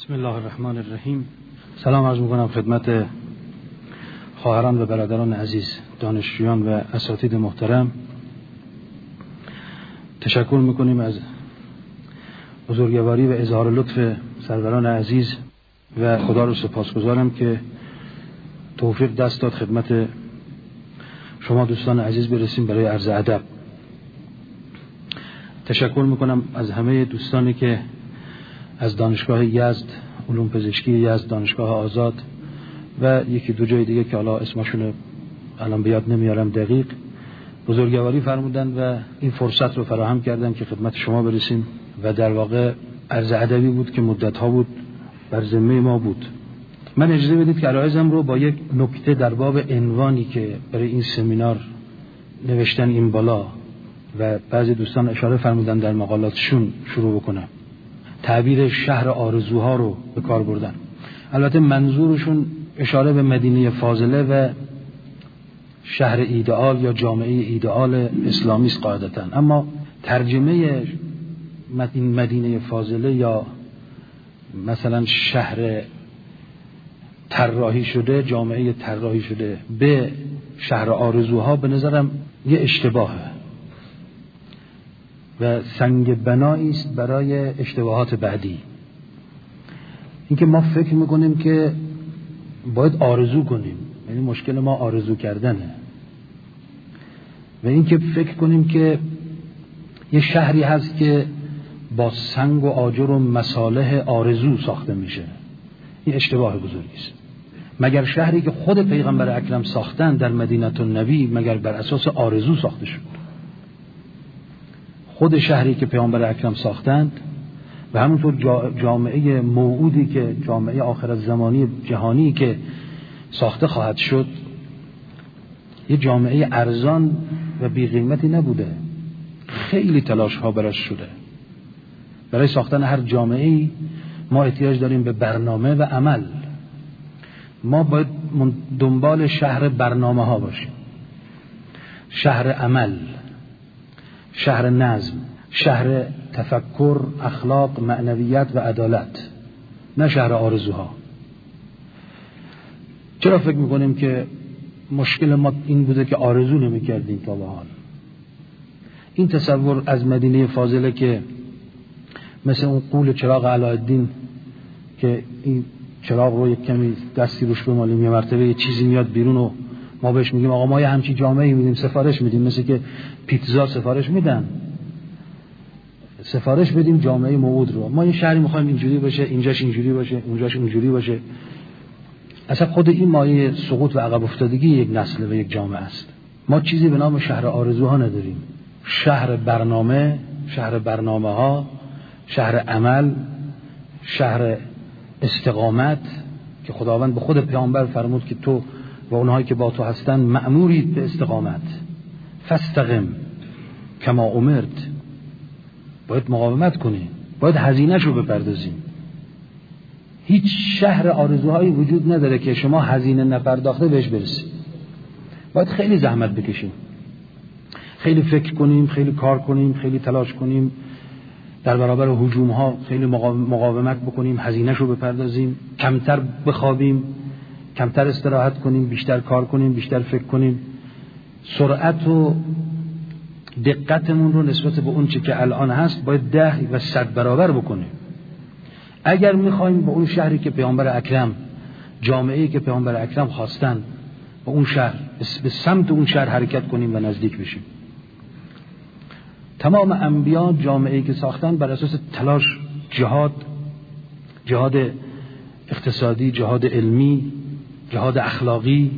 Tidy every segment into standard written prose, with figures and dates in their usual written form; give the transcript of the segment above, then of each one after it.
بسم الله الرحمن الرحیم. سلام عرض می‌کنم خدمت خواهران و برادران عزیز، دانشجویان و اساتید محترم. تشکر می‌کنیم از بزرگواری و اظهار لطف سروران عزیز و خدا رو سپاسگزارم که توفیق دست داد خدمت شما دوستان عزیز برسیم برای عرض ادب. تشکر می‌کنم از همه دوستانی که از دانشگاه یزد، علوم پزشکی یزد، دانشگاه آزاد و یکی دو جای دیگه که حالا اسمشون الان به یاد نمیارم دقیق، بزرگواری فرمودن و این فرصت رو فراهم کردن که خدمت شما برسیم و در واقع عرض ادبی بود که مدت‌ها بود بر ذمه ما بود. من اجازه بدید که عرایزم رو با یک نکته در باب عنوانی که برای این سمینار نوشتن این بالا و بعضی دوستان اشاره فرمودن در مقالاتشون شروع بکنم. تعبیر شهر آرزوها رو به کار بردن. البته منظورشون اشاره به مدینه فاضله و شهر ایدئال یا جامعه ایدئال اسلامی است قاعدتاً، اما ترجمه این مدینه فاضله یا مثلا شهر طراحی شده، جامعه طراحی شده به شهر آرزوها به نظرم یه اشتباهه و سنگ بنایی است برای اشتباهات بعدی. اینکه ما فکر میکنیم که باید آرزو کنیم، یعنی مشکل ما آرزو کردنه، و اینکه فکر کنیم که یه شهری هست که با سنگ و آجر و مصالح آرزو ساخته میشه، این اشتباه بزرگی است. مگر شهری که خود پیغمبر اکرم ساختن در مدینه النبی مگر بر اساس آرزو ساخته شد؟ خود شهری که پیامبر اکرم ساختند و همونطور جامعه موعودی که جامعه آخرالزمانی جهانی که ساخته خواهد شد یه جامعه ارزان و بی قیمتی نبوده. خیلی تلاش ها براش شده. برای ساختن هر جامعه‌ای ما احتیاج داریم به برنامه و عمل. ما باید دنبال شهر برنامه ها باشیم، شهر عمل، شهر نظم، شهر تفکر، اخلاق، معنویت و عدالت، نه شهر آرزوها. چرا فکر میکنیم که مشکل ما این بوده که آرزو نمیکردیم تا به حال؟ این تصور از مدینه فاضله که مثل اون قول چراغ علاءالدین که این چراغ رو یک کمی دستی روش بمالیم یه مرتبه یه چیزی میاد بیرون و ما بهش میگیم آقا ما یه همچین جامعه‌ای میدیم، سفارش میدیم، مثل که پیتزا سفارش میدن، سفارش بدیم جامعه موعود رو. ما این شهری میخوایم اینجوری باشه، اینجاش اینجوری باشه، اونجاش اونجوری باشه. اصلا خود این مایه سقوط و عقب افتادگی یک نسل و یک جامعه است. ما چیزی به نام شهر آرزوها نداریم. شهر برنامه، شهر برنامه ها، شهر عمل، شهر استقامت که خداوند به خود پیامبر فرمود که تو و اونهایی که با تو هستن مأمورید به استقامت. فاستقم کما امرت. باید مقاومت کنیم، باید هزینه‌شو بپردازیم. هیچ شهر آرزوهایی وجود نداره که شما هزینه نپرداخته بهش برسید. باید خیلی زحمت بکشیم، خیلی فکر کنیم، خیلی کار کنیم، خیلی تلاش کنیم، در برابر هجوم‌ها خیلی مقاومت بکنیم، هزینه‌شو بپردازیم، کمتر بخوابیم، کمتر استراحت کنیم، بیشتر کار کنیم، بیشتر فکر کنیم. سرعت و دقتمون رو نسبت به اون چی که الان هست باید 10 و 100 برابر بکنیم. اگر میخوایم به اون شهری که پیامبر اکرم، جامعه‌ای که پیامبر اکرم خواستن، به اون شهر، به سمت اون شهر حرکت کنیم و نزدیک بشیم. تمام انبیا جامعه‌ای که ساختن بر اساس تلاش، جهاد اقتصادی، جهاد علمی، جهاد اخلاقی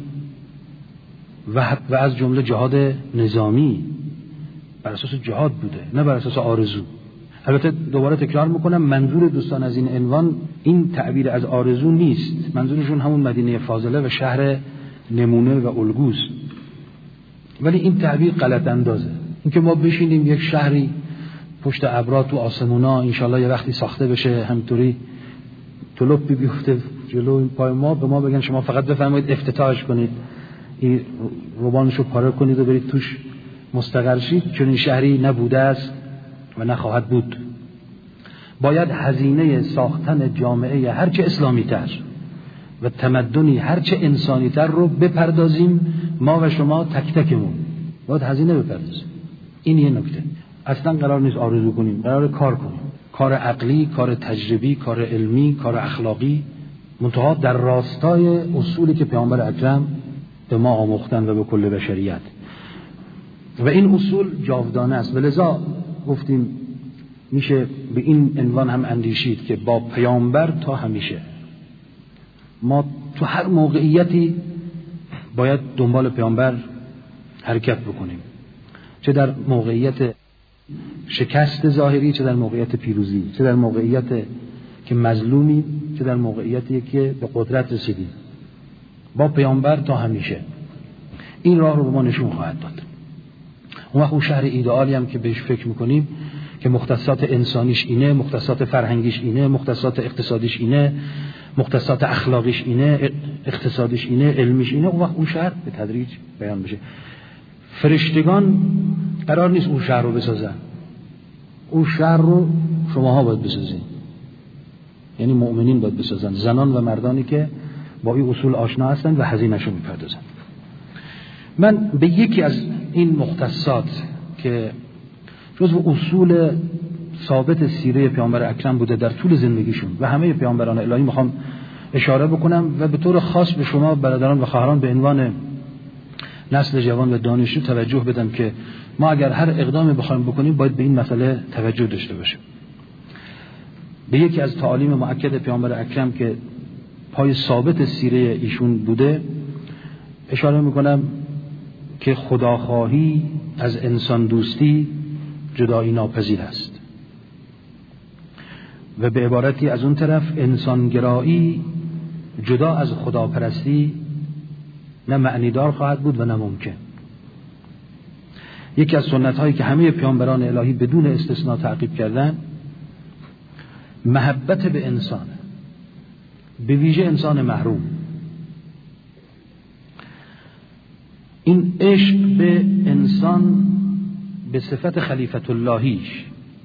و از جمله جهاد نظامی، بر اساس جهاد بوده، نه بر اساس آرزو. البته دوباره تکرار میکنم، منظور دوستان از این عنوان این تعبیر از آرزو نیست. منظورشون همون مدینه فاضله و شهر نمونه و الگوست. ولی این تعبیر غلط اندازه. اینکه ما بشینیم یک شهری پشت ابرا تو آسمونا انشالله یه وقتی ساخته بشه، همطوری طلوپی بیفته جلو این پای ما، به ما بگن شما فقط بفرمایید افتتاحش کنید، این روبانشو پاره کنید و برید توش مستقر شید، چون این شهری نبوده است و نخواهد بود. باید هزینه ساختن جامعه هرچه اسلامی تر و تمدنی هرچه انسانی تر رو بپردازیم. ما و شما تک تکمون باید هزینه بپردازیم. این یه نکته. اصلا قرار نیست آرزو کنیم، قرار کار کنیم، کار عقلی، کار تجربی، کار علمی، کار اخلاقی، منتها در راستای اصولی که پیامبر اکرم به ما آموختن و به کل بشریت. و این اصول جاودانه است. ولذا گفتیم میشه به این عنوان هم اندیشید که با پیامبر تا همیشه. ما تو هر موقعیتی باید دنبال پیامبر حرکت بکنیم، چه در موقعیت شکست ظاهری، چه در موقعیت پیروزی، چه در موقعیت که مظلومی، چه در موقعیتی که به قدرت رسیدیم. با پیامبر تا همیشه. این راه رو به ما نشون خواهد داد. اون وقت اون شهر ایدئالی هم که بهش فکر میکنیم که مختصات انسانیش اینه، مختصات فرهنگیش اینه، مختصات اقتصادیش اینه، مختصات اخلاقیش اینه، اقتصادیش اینه، علمیش اینه، اون وقت اون شهر به تدریج بیان بشه. فرشتگان قرار نیست اون شهر رو بسازن. اون شهر رو شماها باید بسازین، یعنی مؤمنین باید بسازن، زنان و مردانی که با این اصول آشنا هستن و هزینه‌شو میپردازن. من به یکی از این مختصات که جزو اصول ثابت سیره پیامبر اکرم بوده در طول زندگیشون و همه پیامبران الهی میخوام اشاره بکنم و به طور خاص به شما برادران و خواهران به عنوان نسل جوان و دانشجو توجه بدم که ما اگر هر اقدامی بخوایم بکنیم باید به این مسئله توجه داشته باشیم. به یکی از تعالیم مؤکد پیامبر اکرم که پای ثابت سیره ایشون بوده اشاره میکنم که خداخواهی از انسان دوستی جدایی ناپذیر است و به عبارتی از اون طرف انسانگرایی جدا از خداپرستی نه معنیدار خواهد بود و نه ممکن. یکی از سنت هایی که همه پیامبران الهی بدون استثناء تعقیب کردن محبت به انسان، به ویژه انسان محروم. این عشق به انسان به صفت خلیفت اللهیش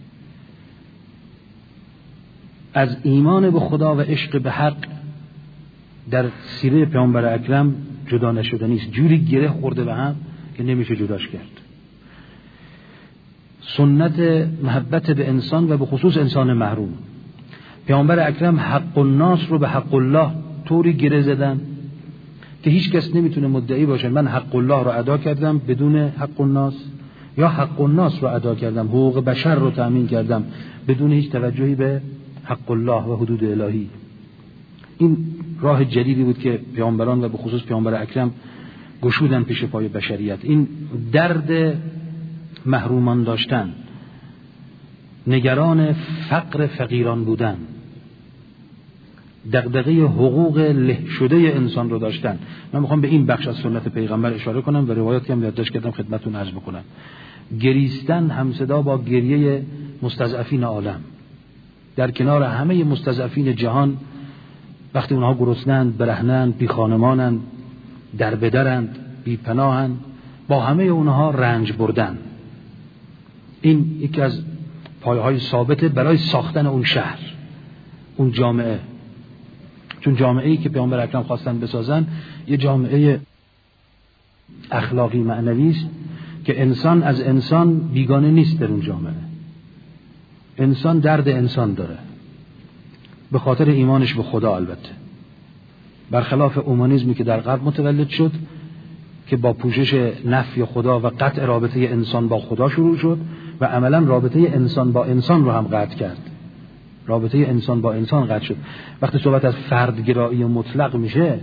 از ایمان به خدا و عشق به حق در سیره پیامبر اکرم جدا نشده نیست. جوری گره خورده به هم که نمیشه جداش کرد. سنت محبت به انسان و به خصوص انسان محروم. پیامبر اکرم حق الناس رو به حق الله طوری گره زدن که هیچ کس نمیتونه مدعی باشه من حق الله رو ادا کردم بدون حق الناس، یا حق الناس رو ادا کردم، حقوق بشر رو تأمین کردم بدون هیچ توجهی به حق الله و حدود الهی. این راه جدیدی بود که پیامبران و به خصوص پیامبر اکرم گشودن پیش پای بشریت. این درد محرومان داشتن، نگران فقر فقیران بودن، دغدغه حقوق له شده انسان رو داشتن. من میخوام به این بخش از سنت پیغمبر اشاره کنم و روایاتی هم یادداشت کردم خدمتتون عرض بکنم. گریستن همصدا با گریه مستضعفین عالم در کنار همه مستضعفین جهان، وقتی اونها گرسنند، برهنند، بی خانمانند، در بدرند، بی پناهند، با همه اونها رنج بردن. این یکی از پایه‌های ثابت برای ساختن اون شهر، اون جامعه. چون جامعه‌ای که پیامبر اکرم خواستن بسازن یه جامعه اخلاقی معنوی است که انسان از انسان بیگانه نیست. در اون جامعه انسان درد انسان داره به خاطر ایمانش به خدا، البته برخلاف اومانیسمی که در غرب متولد شد که با پوشش نفی خدا و قطع رابطه انسان با خدا شروع شد و عملا رابطه انسان با انسان رو هم قطع کرد. رابطه انسان با انسان قطع شد. وقتی صحبت از فردگرایی مطلق میشه،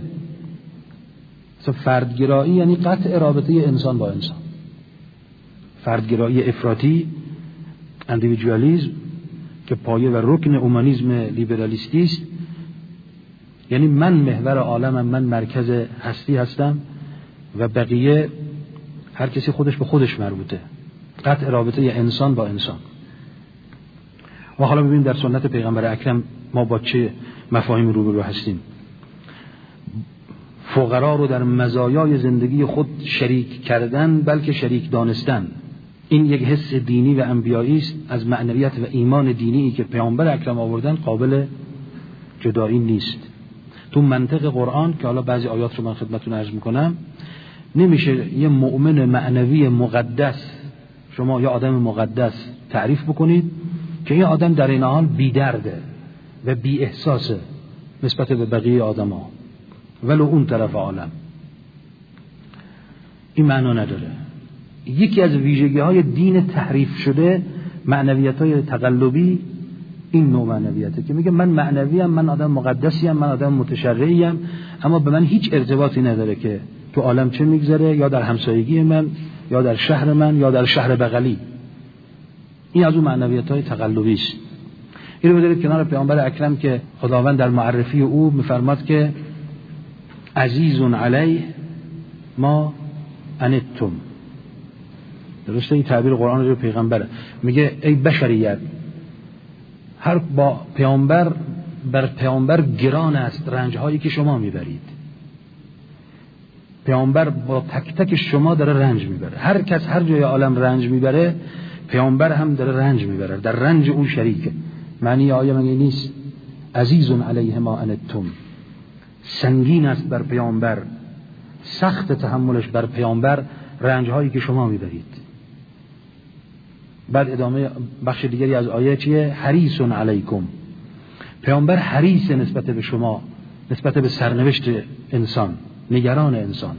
فردگرایی یعنی قطع رابطه انسان با انسان. فردگرایی افراطی، اندیویدوالیسم که پایه و رکن اومانیسم لیبرالیستی است، یعنی من محور عالمم، من مرکز هستی هستم و بقیه هر کسی خودش به خودش مربوطه. قطع رابطه انسان با انسان. و حالا ببینیم در سنت پیغمبر اکرم ما با چه مفاهیم روبرو هستیم. فقرا رو در مزایای زندگی خود شریک کردن، بلکه شریک دانستن. این یک حس دینی و انبیایی است از معنویت و ایمان دینی که پیامبر اکرم آوردن، قابل جدایی نیست. تو منطق قرآن که حالا بعضی آیات رو من خدمتتون عرض میکنم، نمیشه یه مؤمن معنوی مقدس شما یا آدم مقدس تعریف بکنید که این آدم در این حال بی درده و بی احساسه نسبت به بقیه آدم ها ولو اون طرف عالم. این معنا نداره. یکی از ویژگی های دین تحریف شده معنویت های تقلبی این نوع معنویته که میگه من معنویم، من آدم مقدسیم، من آدم متشرعیم، اما به من هیچ ارتباطی نداره که تو عالم چه میگذره، یا در همسایگی من، یا در شهر من، یا در شهر بغلی. این از اون معنویت های تقلبی است. این رو بذارید کنار پیامبر اکرم که خداوند در معرفی او میفرماد که عزیز علیه ما عنتم. درسته؟ این تعبیر قرآن رو پیغمبره. میگه ای بشریت، هر با پیامبر بر پیامبر گران است رنج‌هایی که شما میبرید. پیامبر با تک تک شما داره رنج میبره. هر کس هر جای عالم رنج میبره، پیامبر هم داره رنج میبره، در رنج او شریکه. معنی آیه مگه نیست عزیز علیه ما عنتم؟ سنگین است بر پیامبر، سخت تحملش بر پیامبر رنج‌هایی که شما میبرید. بعد ادامه بخش دیگری از آیه چیه؟ حریص علیکم. پیامبر حریص نسبت به شما، نسبت به سرنوشت انسان، نگران انسانه.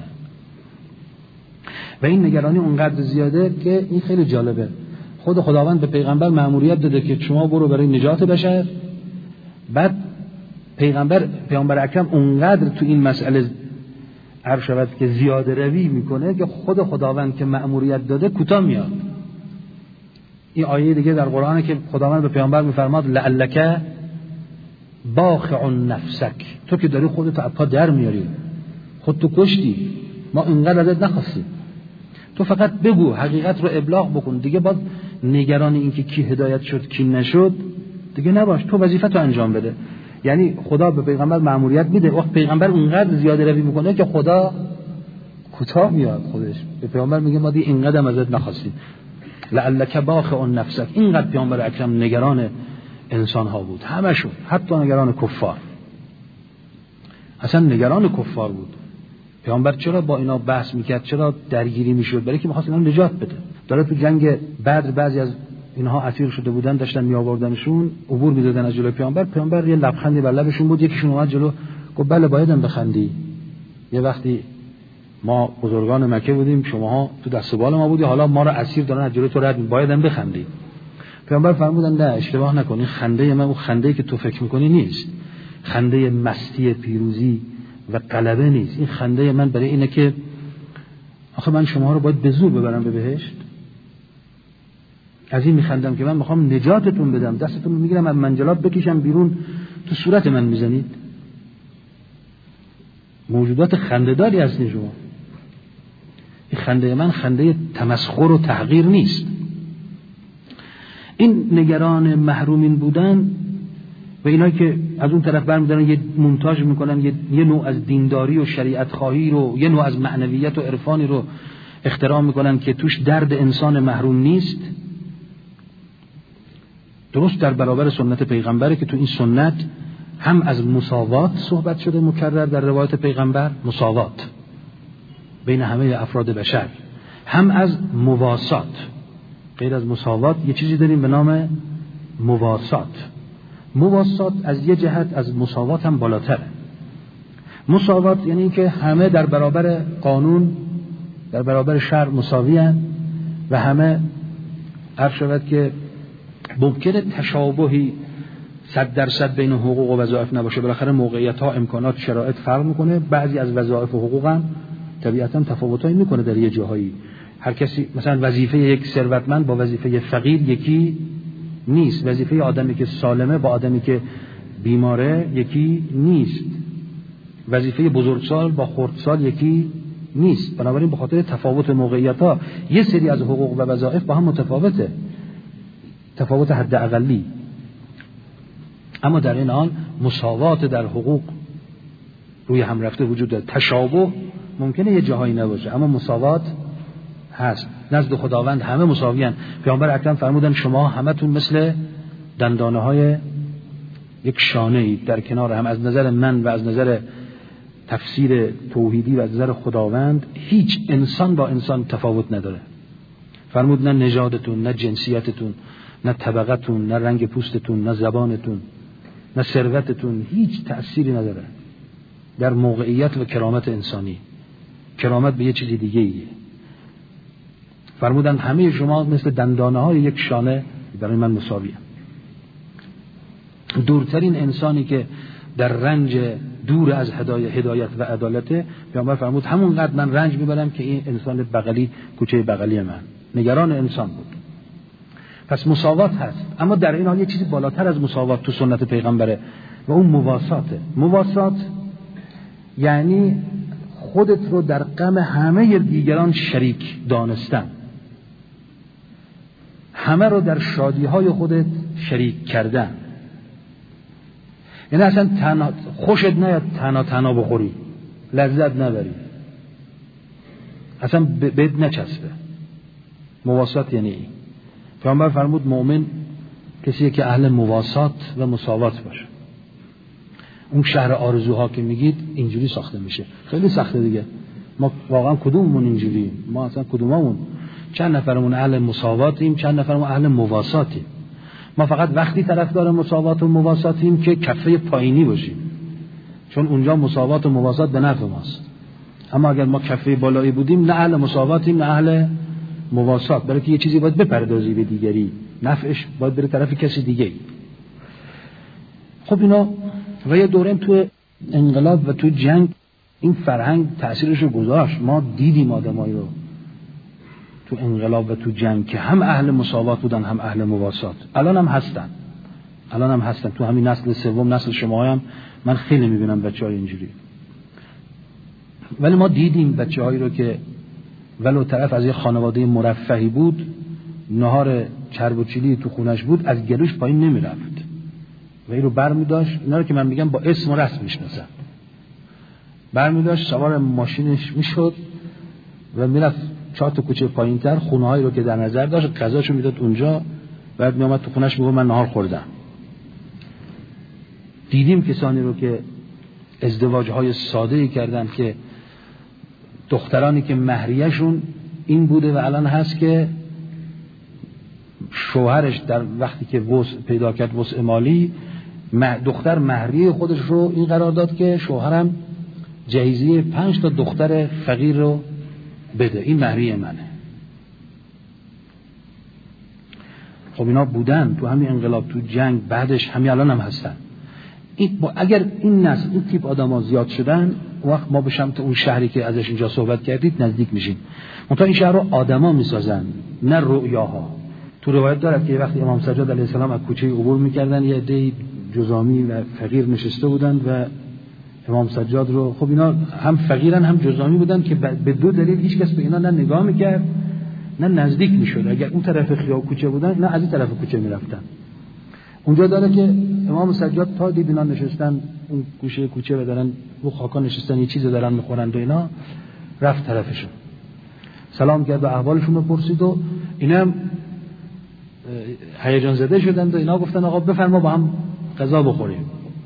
و این نگرانی اونقدر زیاده که این خیلی جالبه. خود خداوند به پیغمبر مأموریت داده که شما برو برای نجات بشر. بعد پیامبر اکرم اونقدر تو این مسئله عرض شود که زیاده روی میکنه که خود خداوند که مأموریت داده کوتاه میاد. این آیه دیگه در قرآنه که خداوند به پیامبر میفرماد لعلک باخع نفسک، تو که داری خودت از پا در میاری، خودتو کشتی، ما اینقدر ازت نخواستیم، تو فقط بگو، حقیقت رو ابلاغ بکن، دیگه باز نگران این که کی هدایت شد کی نشد دیگه نباش، تو وظیفه‌تو انجام بده. یعنی خدا به پیغمبر مأموریت میده، وقت پیغمبر اونقدر زیاده روی میکنه که خدا کوتاه میاد خودش. به پیغمبر میگه ما دیگه اینقدر ازت نخواستیم. لعلک باخع نفسک. اینقدر پیامبر اکرم نگران انسان ها بود، همشون، حتی نگران کفار. اصلا نگران کفار بود. پیامبر چرا با اینا بحث میکرد، چرا درگیری میشد؟ برای که می‌خواست اینا نجات بده. داره تو جنگ بدر بعضی از اینها اسیر شده بودن، داشتن میآوردنشون، عبور میدادن از جلوی پیامبر یه لبخندی بر لبشون بود. یکیشون اومد جلو گفت بله بایدم بخندی، یه وقتی ما بزرگان مکه بودیم، شماها تو دست و بال ما بودی، حالا ما رو اسیر دارن از جلوی تو رد، بایدم بخندی. پیامبر فرمودن نه، اشتباه نکنی، خنده من اون خنده‌ای که تو فکر می‌کنی نیست، خنده مستی پیروزی و غلبه نیست. این خنده من برای اینه که آخه من شما رو باید به زور ببرم به بهشت. از این میخندم که من میخوام نجاتتون بدم، دستتون رو میگیرم از منجلاب بکشم بیرون، تو صورت من میزنید. موجودات خنده‌داری هستین شما. این خنده من خنده تمسخر و تحقیر نیست. این نگران محرومین بودن و اینا که از اون طرف برمی‌دارن یه مونتاژ میکنن، یه نوع از دینداری و شریعت خواهی رو، یه نوع از معنویت و عرفانی رو اختراع میکنن که توش درد انسان محروم نیست. درست در برابر سنت پیغمبره که تو این سنت هم از مساوات صحبت شده مکرر در روایت پیغمبر، مساوات بین همه افراد بشر، هم از مواسات. غیر از مساوات یه چیزی داریم به نام مواسات. مواسات از یه جهت از مساوات هم بالاتره. مساوات یعنی که همه در برابر قانون، در برابر شرع مساوی هستند و همه عرض شود که ممکنه تشابهی 100% بین حقوق و وظایف نباشه، بالاخره موقعیت ها، امکانات، شرایط فرق میکنه. بعضی از وظایف و حقوق هم طبیعتا تفاوتایی میکنه در یه جاهایی. هر کسی مثلا وظیفه یک ثروتمند با وظیفه فقیر یکی نیست، وظیفه آدمی که سالمه با آدمی که بیماره یکی نیست، وظیفه بزرگسال با خردسال یکی نیست. بنابراین به خاطر تفاوت موقعیت ها یه سری از حقوق و وظایف با هم متفاوته، تفاوت حد اقلی. اما در این حال مساوات در حقوق روی هم رفته وجود داره. تشابه ممکنه یه جاهایی نباشه، اما مساوات هست. نزد خداوند همه مساویان. پیامبر اکرم فرمودن شما همتون مثل دندانه های یک شانه اید در کنار هم. از نظر من و از نظر تفسیر توحیدی و از نظر خداوند هیچ انسان با انسان تفاوت نداره. فرمود نه نژادتون، نه جنسیتتون، نه طبقتون، نه رنگ پوستتون، نه زبانتون، نه ثروتتون، هیچ تأثیری نداره در موقعیت و کرامت انسانی. کرامت به یه چیزی دیگه ایه. فرمودن همه شما مثل دندانه های یک شانه برای من مساویه. دورترین انسانی که در رنج دور از هدایت و عدالت، پیامبر فرمود همونقدر من رنج میبرم که این انسان بغلی کوچه بغلی من. نگران انسان بود. پس مساوات هست، اما در این حال یه چیزی بالاتر از مساوات تو سنت پیغمبره و اون مواساته. مواسات یعنی خودت رو در غم همه دیگران شریک دانستن، همه رو در شادی‌های خودت شریک کردن. یعنی اصلا خوشت نیاد تنها بخوری، لذت نبری، اصلا بهت نچسبه. مواسات یعنی این. پیامبر فرمود مؤمن کسیه که اهل مواسات و مساوات باشه. اون شهر آرزوها که میگید اینجوری ساخته میشه. خیلی سخته دیگه. ما واقعا کدوممون اینجوریم؟ ما اصلا کدوممون؟ چند نفرمون اهل مساواتیم، چند نفرمون اهل مواساتیم. ما فقط وقتی طرفدار مساوات و مواساتیم که کفه پایینی باشیم، چون اونجا مساوات و مواسات به نفع ماست. اما اگر ما کفه بالایی بودیم، نه اهل مساواتیم نه اهل مواسات، برای که یه چیزی باید بپردازی به دیگری، نفعش باید بره طرف کسی دیگه. خب اینا و یه دوره تو انقلاب و تو جنگ این فرهنگ تأثیرش رو گذاشت. ما دیدیم آدمایی رو تو انقلاب و تو جنگ که هم اهل مساوات بودن هم اهل مواسات. الان هم هستن تو همین نسل سوم، نسل شما هم من خیلی میبینم بچه‌های اینجوری. ولی ما دیدیم بچه‌هایی رو که ولو طرف از یه خانواده مرفهی بود، نهار چرب و چیلی تو خونش بود، از گلوش پایین نمیرفت و این رو برمی‌داشت. اینا رو که من میگم با اسم و رسم میشناسن. برمی‌داشت سوار ماشینش میشد و میرفت 4 تا کوچه پایین‌تر، خونه‌هایی رو که در نظر داشت غذاشو میداد اونجا، بعد میومد تو خونش میگفت من نهار خوردم. دیدیم کسانی رو که ازدواج‌های ساده‌ای کردن که دخترانی که مهریه‌شون این بوده و الان هست که شوهرش در وقتی که وسع پیدا کرد، وسع مالی، دختر مهریه خودش رو این قرار داد که شوهرم جهیزیه 5 تا دختر فقیر رو بده، این مهریه منه. خب اینا بودن تو همین انقلاب، تو جنگ، بعدش همین الان هم هستن. اگر این نسل این تیپ آدم ها زیاد شدن، وقت ما به سمت اون شهری که ازش اینجا صحبت کردید نزدیک میشیم. منتها این شهر رو آدما میسازن، نه رؤیاها. تو روایت دارد که وقتی امام سجاد علیه السلام از کوچه عبور میکردن، یه عده جزامی و فقیر نشسته بودند و امام سجاد رو، خب اینا هم فقیرن هم جزامی بودن که به دو دلیل هیچ کس به اینا نه نگاه میکرد نه نزدیک میشد. اگر اون طرف خیابون کوچه بودن، نه از این طرف کوچه میرفتن. اونجا داره که امام سجاد تا دید اینا نشستن اون گوشه کوچه و دارن رو خاکا نشستن، یه چیزی دارن میخورند و اینا، رفت طرفشون، سلام کرد و احوالشون رو پرسید و اینا هم هیجان زده شدند و اینا گفتن آقا بفرما با هم غذا بخوریم.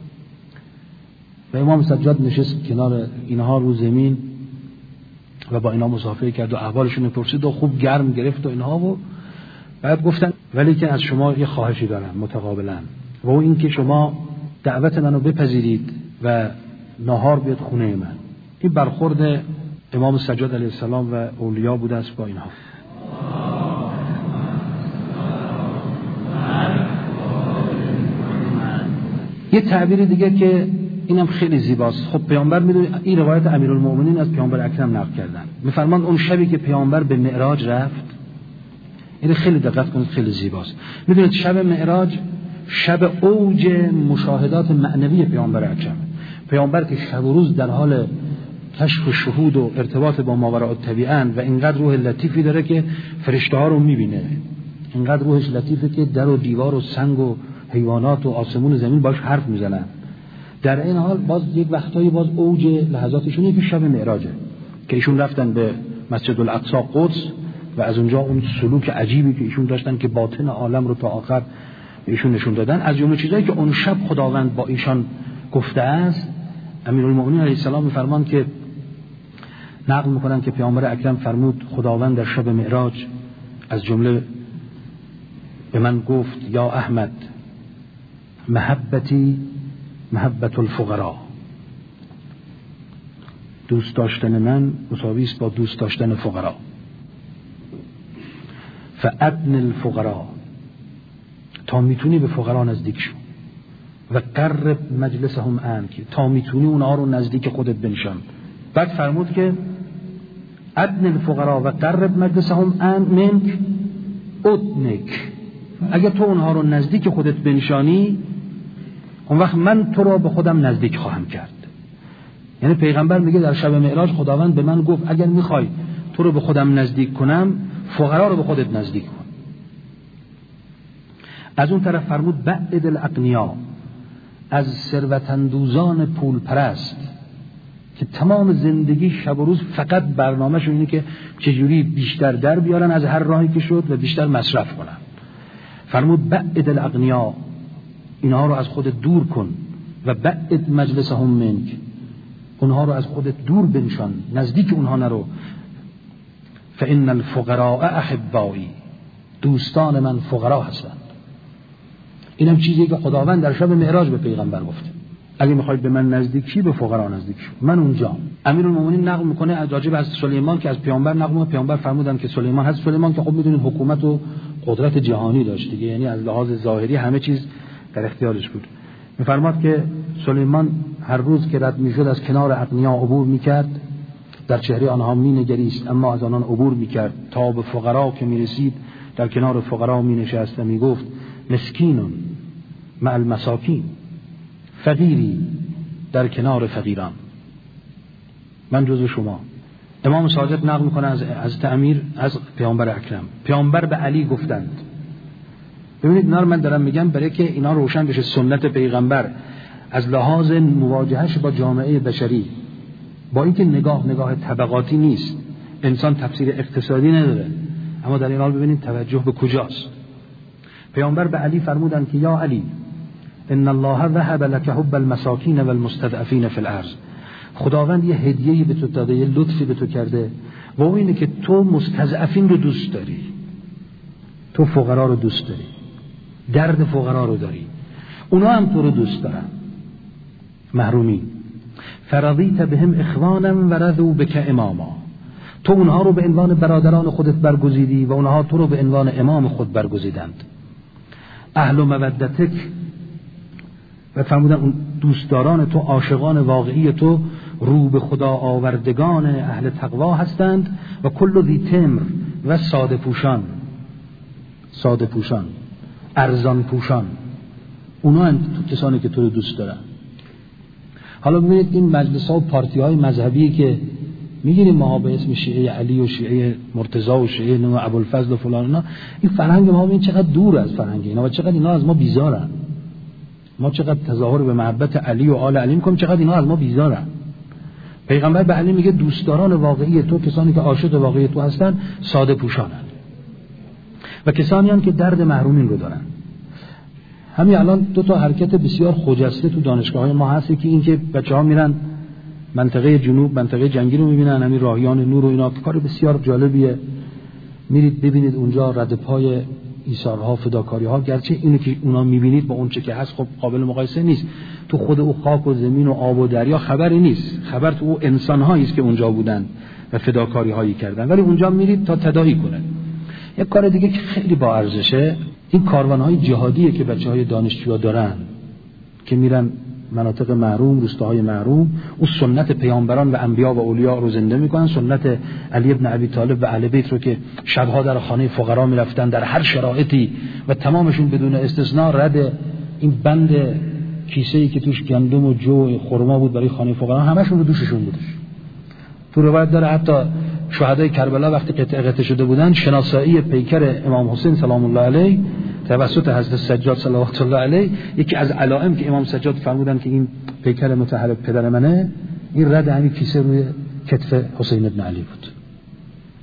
و امام سجاد نشست کنار اینها رو زمین و با اینا مصافحه کرد و احوالشون رو پرسید و خوب گرم گرفت و اینها. و بعد گفتن ولی که از شما یه خواهشی دارم متقابلا، و اون این که شما دعوت منو بپذیرید و نهار بیاد خونه من. این برخورد امام سجاد علیه السلام و اولیا بوده است با اینها. یه تعبیر دیگه که اینم خیلی زیباست. خب پیامبر میدونید این روایت امیرالمومنین از پیامبر اکرم نقل کردن. میفرماند اون شبی که پیامبر به معراج رفت، این خیلی دقت کنید، خیلی زیباست. میدونید شب معراج شب اوج مشاهدات معنوی پیامبر اکرم. پیامبر که شب و روز در حال کشف و شهود و ارتباط با ماوراء الطبیعه و اینقدر روح لطیفی داره که فرشته ها رو میبینه، اینقدر روحش لطیفه که در و دیوار و سنگ و حیوانات و آسمون و زمین باش حرف میزنن. در این حال باز یک وقتایی باز اوج لحظاتشونه که شب معراجه که ایشون رفتن به مسجد الاقصی قدس و از اونجا اون سلوک عجیبی که ایشون داشتن که باطن عالم رو تا آخر ایشون نشون دادن. از جمله چیزایی که اون شب خداوند با ایشان گفته است، امیرالمؤمنین علیه السلام میفرمان که نقل میکنن که پیامبر اکرم فرمود خداوند در شب معراج از جمله به من گفت یا احمد محبتی محبت الفقراء، دوست داشتن من مساوی است با دوست داشتن فقرا. فادن الفقراء، تا میتونی به فقرا نزدیک شو، و قرب مجلسهم عنک، تا میتونی اونها رو نزدیک خودت بنشان. بعد فرمود که ادن الفقراء و قرب مجلسهم منک ادنک، اگر تو اونها رو نزدیک خودت بنشانی اون وقت من تو رو به خودم نزدیک خواهم کرد. یعنی پیغمبر میگه در شب معراج خداوند به من گفت اگر میخوای تو رو به خودم نزدیک کنم فقرا رو به خودت نزدیک کن. از اون طرف فرمود بعد الاغنیا، از ثروتاندوزان پول پرست که تمام زندگی شب و روز فقط برنامه‌شون اینه که چجوری بیشتر در بیارن از هر راهی که شد و بیشتر مصرف کنن. فرمود بعد الاغنیا، اینها رو از خودت دور کن، و بعد مجلسهم منک، اونها رو از خودت دور بنشان، نزدیک اونها نرو. فان الفقراء احبایی، دوستان من فقرا هستند. اینم چیزی که خداوند در شب معراج به پیغمبر گفته، اگه میخواید به من نزدیک شی به فقرا نزدیک شو، من اونجا. امیرالمومنین نقل میکنه راجع به سلیمان که از پیامبر نقل میکنه، پیامبر فرمودن که سلیمان هست، سلیمان که خب میدونید حکومت و قدرت جهانی داشت دیگه، یعنی از لحاظ ظاهری همه چیز در اختیارش بود. میفرماد که سلیمان هر روز که رد میشد از کنار اغنیا عبور میکرد، در چهره آنها مینگریست اما از آنان عبور میکرد، تا به فقرا که میرسید در کنار فقرا مینشست و میگفت مسکینون مع المساکین، فقیری در کنار فقیران، من جزو شما. امام صادق نقل میکنه از امیر از پیامبر اکرم، پیامبر به علی گفتند، ببینید اینا رو من دارم میگم برای که اینا روشن بشه سنت پیغمبر از لحاظ مواجهش با جامعه بشری، با اینکه نگاه طبقاتی نیست، انسان تفسیر اقتصادی نداره، اما در این حال ببینید توجه به کجاست. پیامبر به علی فرمودند که یا علی ان الله وهب لك حب المساکین والمستضعفین فی الارض، خداوند یه هدیه‌ای به تو داده، یه لطفی به تو کرده، و اون اینه که تو مستضعفین رو دوست داری، تو فقرا رو دوست داری، درد فقرا رو داری، اونا هم تو رو دوست دارن. محرومی فرضیت بهم اخوانا و رضوا بک اماما، تو اونها رو به عنوان برادران خودت برگزیدی و اونها تو رو به عنوان امام خود برگزیدند. اهل مودتک، و فرمودن اون دوستداران تو، عاشقان واقعی تو، رو به خدا آوردگان اهل تقوا هستند، و کل ذی تمر، و ساده پوشان، ساده پوشان، ارزان پوشان، اونا هم کسانی که تو رو دوست دارن. حالا ببینید این مجلس ها و پارتی های مذهبی که میگیریم ما به اسم شیعه علی و شیعه مرتضی و شیعه ابوالفضل و فلان، اینا این فرهنگ ما این چقدر دور از فرهنگ اینا و چقدر اینا از ما بیزارن. ما چقدر تظاهر به محبت علی و آل علی میکنیم، چقدر اینا از ما بیزارن. پیغمبر به علی میگه دوستداران واقعی تو، کسانی که عاشق واقعی تو هستن، ساده پوشانن و کسانی هم که درد محرومین رو دارن. همین الان دو تا حرکت بسیار خجسته تو دانشگاه‌های ما هست که این که بچه‌ها میرن منطقه جنوب، منطقه جنگی رو میبینن، همین راهیان نور و اینا، کار بسیار جالبیه. میرید ببینید اونجا رد پای ایثارها، فداکاری‌ها، گرچه اینو که اونا میبینید با اون چه که هست خب قابل مقایسه نیست. تو خود او خاک و زمین و آب و دریا خبری نیست، خبر تو او انسان‌هایی است که اونجا بودن و فداکاری‌هایی کردن، ولی اونجا میرید تا تداعی کنه. یک کار دیگه که خیلی با ارزشه، این کاروان‌های جهادیه که بچه‌های دانشجوها دارن که میرن مناطق محروم، روستاهای محروم، اون سنت پیامبران و انبیا و اولیاء رو زنده میکنن، سنت علی ابن ابی طالب و اهل بیت رو که شبها در خانه فقرا میرفتن در هر شرایطی و تمامشون بدون استثناء رد این بند کیسه‌ای که توش گندم و جو و خرما بود برای خانه فقرا، همشون رو دوششون بودش. تو روایت داره حتی شهدای کربلا وقتی قطعه شده بودن، شناسایی پیکر امام حسین سلام الله علیه توسط حضرت سجاد صلوات الله علیه، یکی از علائم که امام سجاد فرمودن که این پیکر متحرک پدر منه، این رد همین کیسه روی کتف حسین ابن علی بود.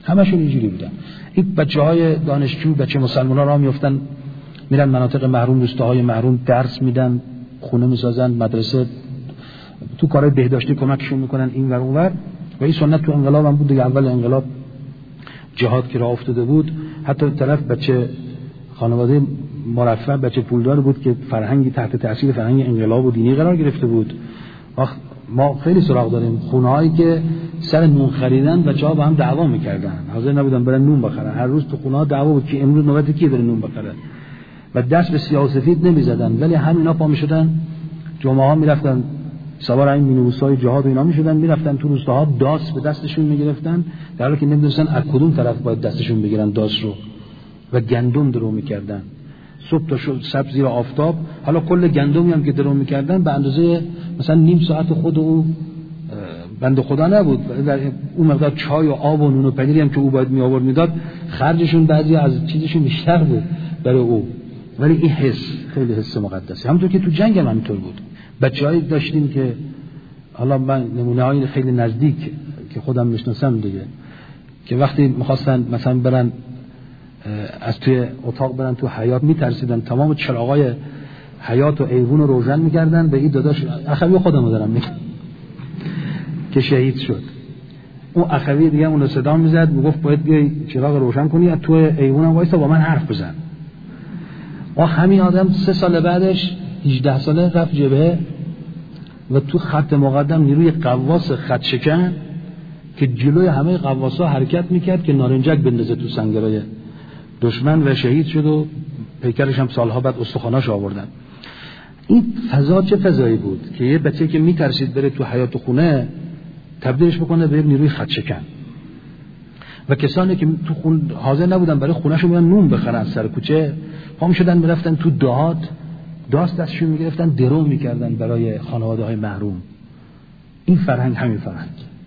همشون اینجوری بودن. این بچه‌های دانشجو، بچه مسلمان‌ها راه میافتن میرن مناطق محروم، روستاهای محروم، درس میدن، خونه میسازن، مدرسه، تو کارهای بهداشتی کمکشون میکنن این ور اون ور. و این سنت تو انقلاب هم بود دیگه. اول انقلاب جهاد که راه افتاده بود، حتی طرف بچه خانواده مرفه، بچه پولدار بود که فرهنگی تحت تاثیر فرهنگ انقلاب و دینی قرار گرفته بود. ما خیلی سراغ داریم خونه‌هایی که سر نون خریدن بچه‌ها با هم دعوا می‌کردن، حاضر نبودن برن نون بخرن، هر روز تو خونه‌ها دعوا بود که امروز نوبت کی بره نون بخره و دست به سیاه و سفید نمی‌زدن. ولی همینا پا می‌شدن جمعه‌ها می‌رفتن سوار این مینیبوس‌های جهاد و اینا می‌شدن، می‌رفتن تو روستاها داس به دستشون می‌گرفتن، در حالی که نمی‌دونستن از کدوم طرف باید دستشون بگیرن داس رو، و گندم درو می‌کردن. صبح تا شب زیر آفتاب. حالا کل گندمی هم که درو می‌کردن به اندازه مثلا نیم ساعت خود او بنده خدا نبود، اون مقدار چای و آب و نون و پنیری هم که او باید می آورد میداد، خرجشون بعضی از چیزشون بیشتر بود برای او. ولی این حس خیلی حس مقدسه. همونطور که تو جنگ هم همینطور بود. بچه‌ای داشتیم که حالا من نمونه‌های خیلی نزدیک که خودم میشناسم دیگه، که وقتی می‌خواستن مثلا برن از توی اتاق برن تو حیاط میترسیدن، تمام چراغای حیاط و ایوون رو روشن می‌کردن. به این داداش اخوی خودمو دارم میگم که شهید شد، اون اخوی دیگه اون رو صدا میزد، میگفت باید بیای چراغ روشن کنی، از تو ایوونم وایسا با من حرف بزن. و همین آدم 3 سال بعدش 18 ساله رفت جبهه و تو خط مقدم نیروی قواس خط شکن که جلوی همه قواسا حرکت میکرد که نارنجک بندازه تو سنگرای دشمن، و شهید شد و پیکرش هم سالها بعد استخواناش آوردن. این فضا چه فضایی بود که یه بچه که میترسید بره تو حیاط خونه تبدیلش بکنه به نیروی خط شکن. و کسانی که تو خون حاضر نبودن برای خونه‌شون برن نون بخرن سر کوچه، پا می‌شدن میرفتن تو دهات، داست دستشون میگرفتن درو میکردن برای خانواده‌های محروم. این فرهنگ همین فرهنگ.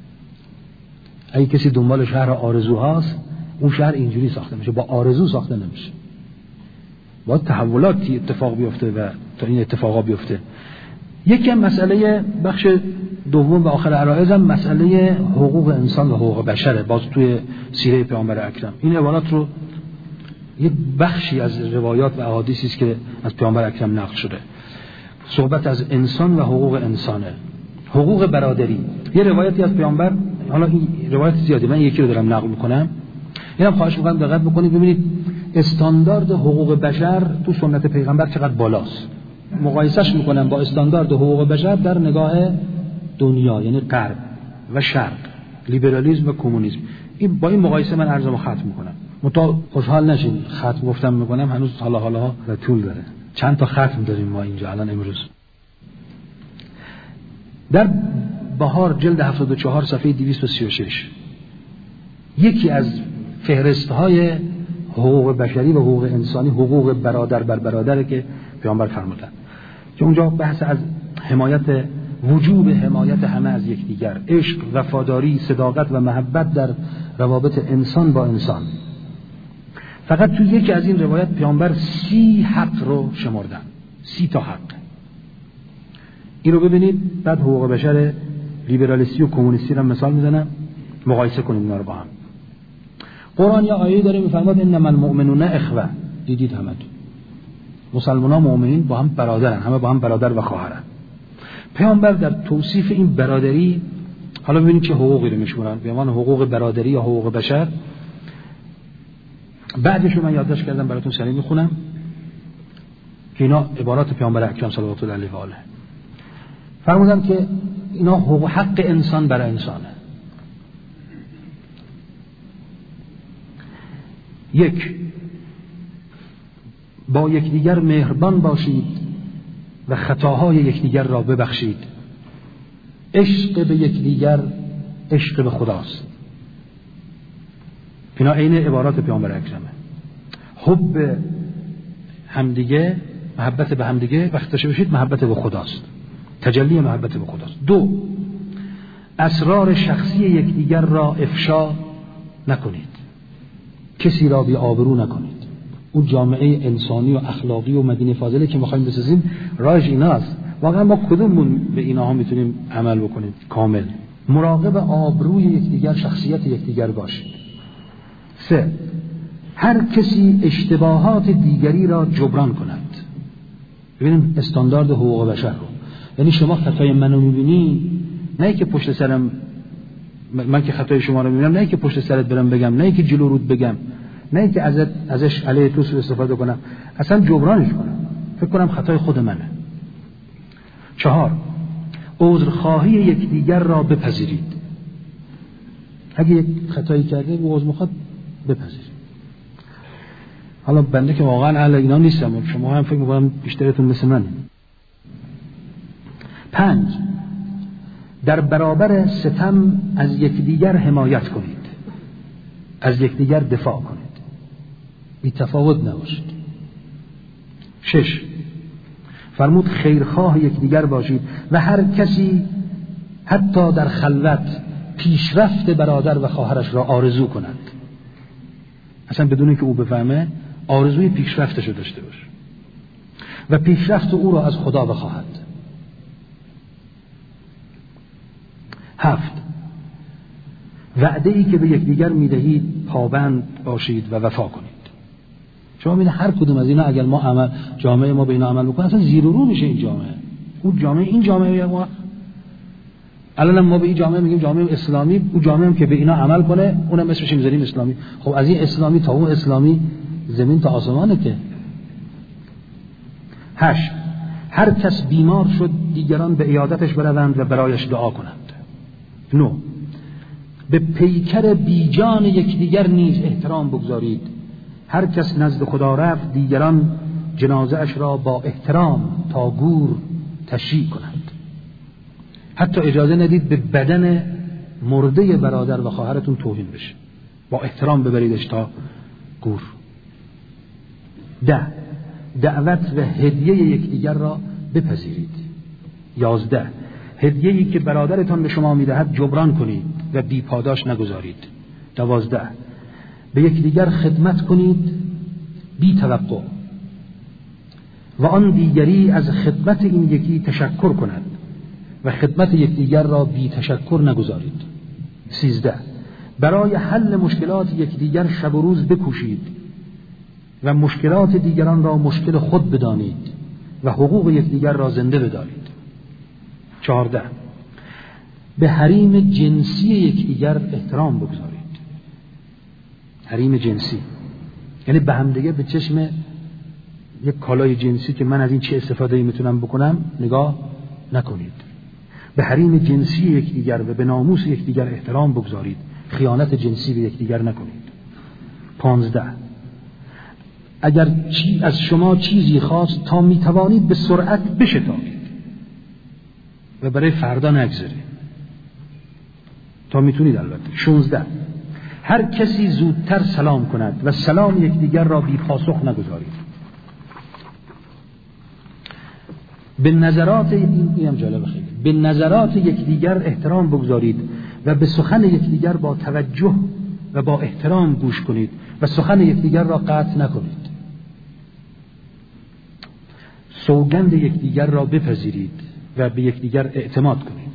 اگه کسی دنبال شهر آرزوهاست، اون شهر اینجوری ساخته میشه، با آرزو ساخته نمیشه. باید تحولاتی اتفاق بیفته و تا این اتفاقا بیفته. یکی هم مسئله بخش دوم و آخر عرایض هم مسئله حقوق انسان و حقوق بشره، باز توی سیره پیامبر اکرم. این عبارات رو یک بخشی از روایات و احادیثی است که از پیامبر اکرم نقل شده. صحبت از انسان و حقوق انسانه. حقوق برادری. یه روایتی از پیامبر، حالا این روایت زیاده، من یکی رو دارم نقل میکنم. اینم خواهش میکنم دقت بکنید ببینید استاندارد حقوق بشر تو سنت پیغمبر چقدر بالاست. مقایسهش میکنم با استاندارد حقوق بشر در نگاه دنیا، یعنی غرب و شرق، لیبرالیسم و کمونیسم. این با این مقایسه من عرضمو ختم میکنم. متا خوشحال نشین ختم گفتم میکنم، هنوز حالا و طول داره. چند تا ختم داریم ما اینجا الان امروز. در بهار جلد 74 صفحه 236 یکی از فهرست‌های حقوق بشری و حقوق انسانی حقوق برادر بر برادره که پیامبر فرمودن، که اونجا بحث از حمایت، وجوب حمایت همه از یکدیگر، عشق، وفاداری، صداقت و محبت در روابط انسان با انسان. فقط تو یکی از این روایت پیامبر 30 حق رو شمردن، 30 تا حق. این رو ببینید، بعد حقوق بشر لیبرالیستی و کمونیستی رو مثال میزنم، مقایسه کنیم اینا رو با هم. قرآن یا آیه داره میفرماد انما المؤمنون اخوه. دیدید همه تو مسلمانان مؤمنین با هم برادرن، همه با هم برادر و خواهرن. پیامبر در توصیف این برادری، حالا ببینید چه حقوقی رو میشمارن به عنوان حقوق برادری یا حقوق بشر. بعدش من یادداشت کردم براتون سریع میخونم که اینا عبارات پیامبر اکرم صلوات الله علیه و آله. فرمودن که اینا حق انسان برای انسانه. 1. با یکدیگر مهربان باشید و خطاهای یکدیگر را ببخشید. عشق به یکدیگر عشق به خداست. اینا عین عبارات پیامبر اکرمه. حب همدیگه، محبت به همدیگه، وقتی بشید محبت به خداست، تجلی محبت به خداست. 2. اسرار شخصی یکدیگر را افشا نکنید، کسی را بی آبرو نکنید. اون جامعه انسانی و اخلاقی و مدینه فاضله که می‌خوایم بسازیم راهش ایناست. واقعا ما کدوممون به اینها میتونیم عمل بکنیم کامل؟ مراقب آبروی یکدیگر، شخصیت یکدیگر باشید. 3. هر کسی اشتباهات دیگری را جبران کند. ببینیم استاندارد حقوق بشر رو، یعنی شما خطای منو میبینی، نه که پشت سرم من که خطای شما رو میبینم، نه که پشت سرت برم بگم، نه که جلو رود بگم، نه که ازش علیه تو سوء استفاده کنم، اصلا جبرانش کنم، فکر کنم خطای خود منه. 4. عذرخواهی یکدیگر را بپذیرید. اگه یک خطایی کرده و عذر میخواد بپذیرید. حالا بنده که واقعا اهل اینا نیستم، شما هم فکر میکنم بیشترتون مثل من. 5. در برابر ستم از یکدیگر حمایت کنید، از یکدیگر دفاع کنید، بی تفاوت نباشید. 6. فرمود خیرخواه یکدیگر باشید و هر کسی حتی در خلوت پیشرفت برادر و خواهرش را آرزو کند، اصلا بدون که او بفهمه آرزوی پیشرفتش رو داشته باشه و پیشرفت او را از خدا بخواهد. 7. وعده ای که به یکدیگر میدهید پابند باشید و وفا کنید. شما می‌بینید هر کدوم از اینا اگر ما جامعه ما به اینا عمل بکنه اصلا زیر و رو میشه این جامعه. اون جامعه این جامعه ما الان ما به این جامعه میگیم جامعه اسلامی، اون جامعه هم که به اینا عمل کنه اونم اسمش میذاریم اسلامی. خب از این اسلامی تا اون اسلامی زمین تا آسمانه که. 8. هر کس بیمار شد دیگران به عیادتش بروند و برایش دعا کنند. 9. به پیکر بیجان یکدیگر نیز احترام بگذارید. هر کس نزد خدا رفت دیگران جنازه اش را با احترام تا گور تشییع کنند. حتی اجازه ندید به بدن مرده برادر و خواهرتون توهین بشه، با احترام ببریدش تا گور. 10. دعوت و هدیه یکدیگر را بپذیرید. 11. هدیه‌ای که برادرتان به شما میدهد جبران کنید و بی پاداش نگذارید. 12. به یکدیگر خدمت کنید بی توقع و آن دیگری از خدمت این یکی تشکر کند و خدمت یکدیگر را بی تشکر نگذارید. 13. برای حل مشکلات یکدیگر شب و روز بکوشید و مشکلات دیگران را مشکل خود بدانید و حقوق یکدیگر را زنده بدارید. 14. به حریم جنسی یکدیگر احترام بگذارید. حریم جنسی یعنی به هم دیگه به چشم یک کالای جنسی که من از این چه استفاده‌ای میتونم بکنم نگاه نکنید. به حریم جنسی یکدیگر و به ناموس یکدیگر احترام بگذارید. خیانت جنسی به یکدیگر نکنید. 15. اگر از شما چیزی خواست تا میتوانید به سرعت بشتابید و برای فردا نگذارید تا میتونید البته. 16. هر کسی زودتر سلام کند و سلام یکدیگر را بی پاسخ نگذارید. به نظرات اینم جالب خیلی، به نظرات یکدیگر احترام بگذارید و به سخن یکدیگر با توجه و با احترام گوش کنید و سخن یکدیگر را قطع نکنید. سوگند یکدیگر را بپذیرید و به یکدیگر اعتماد کنید.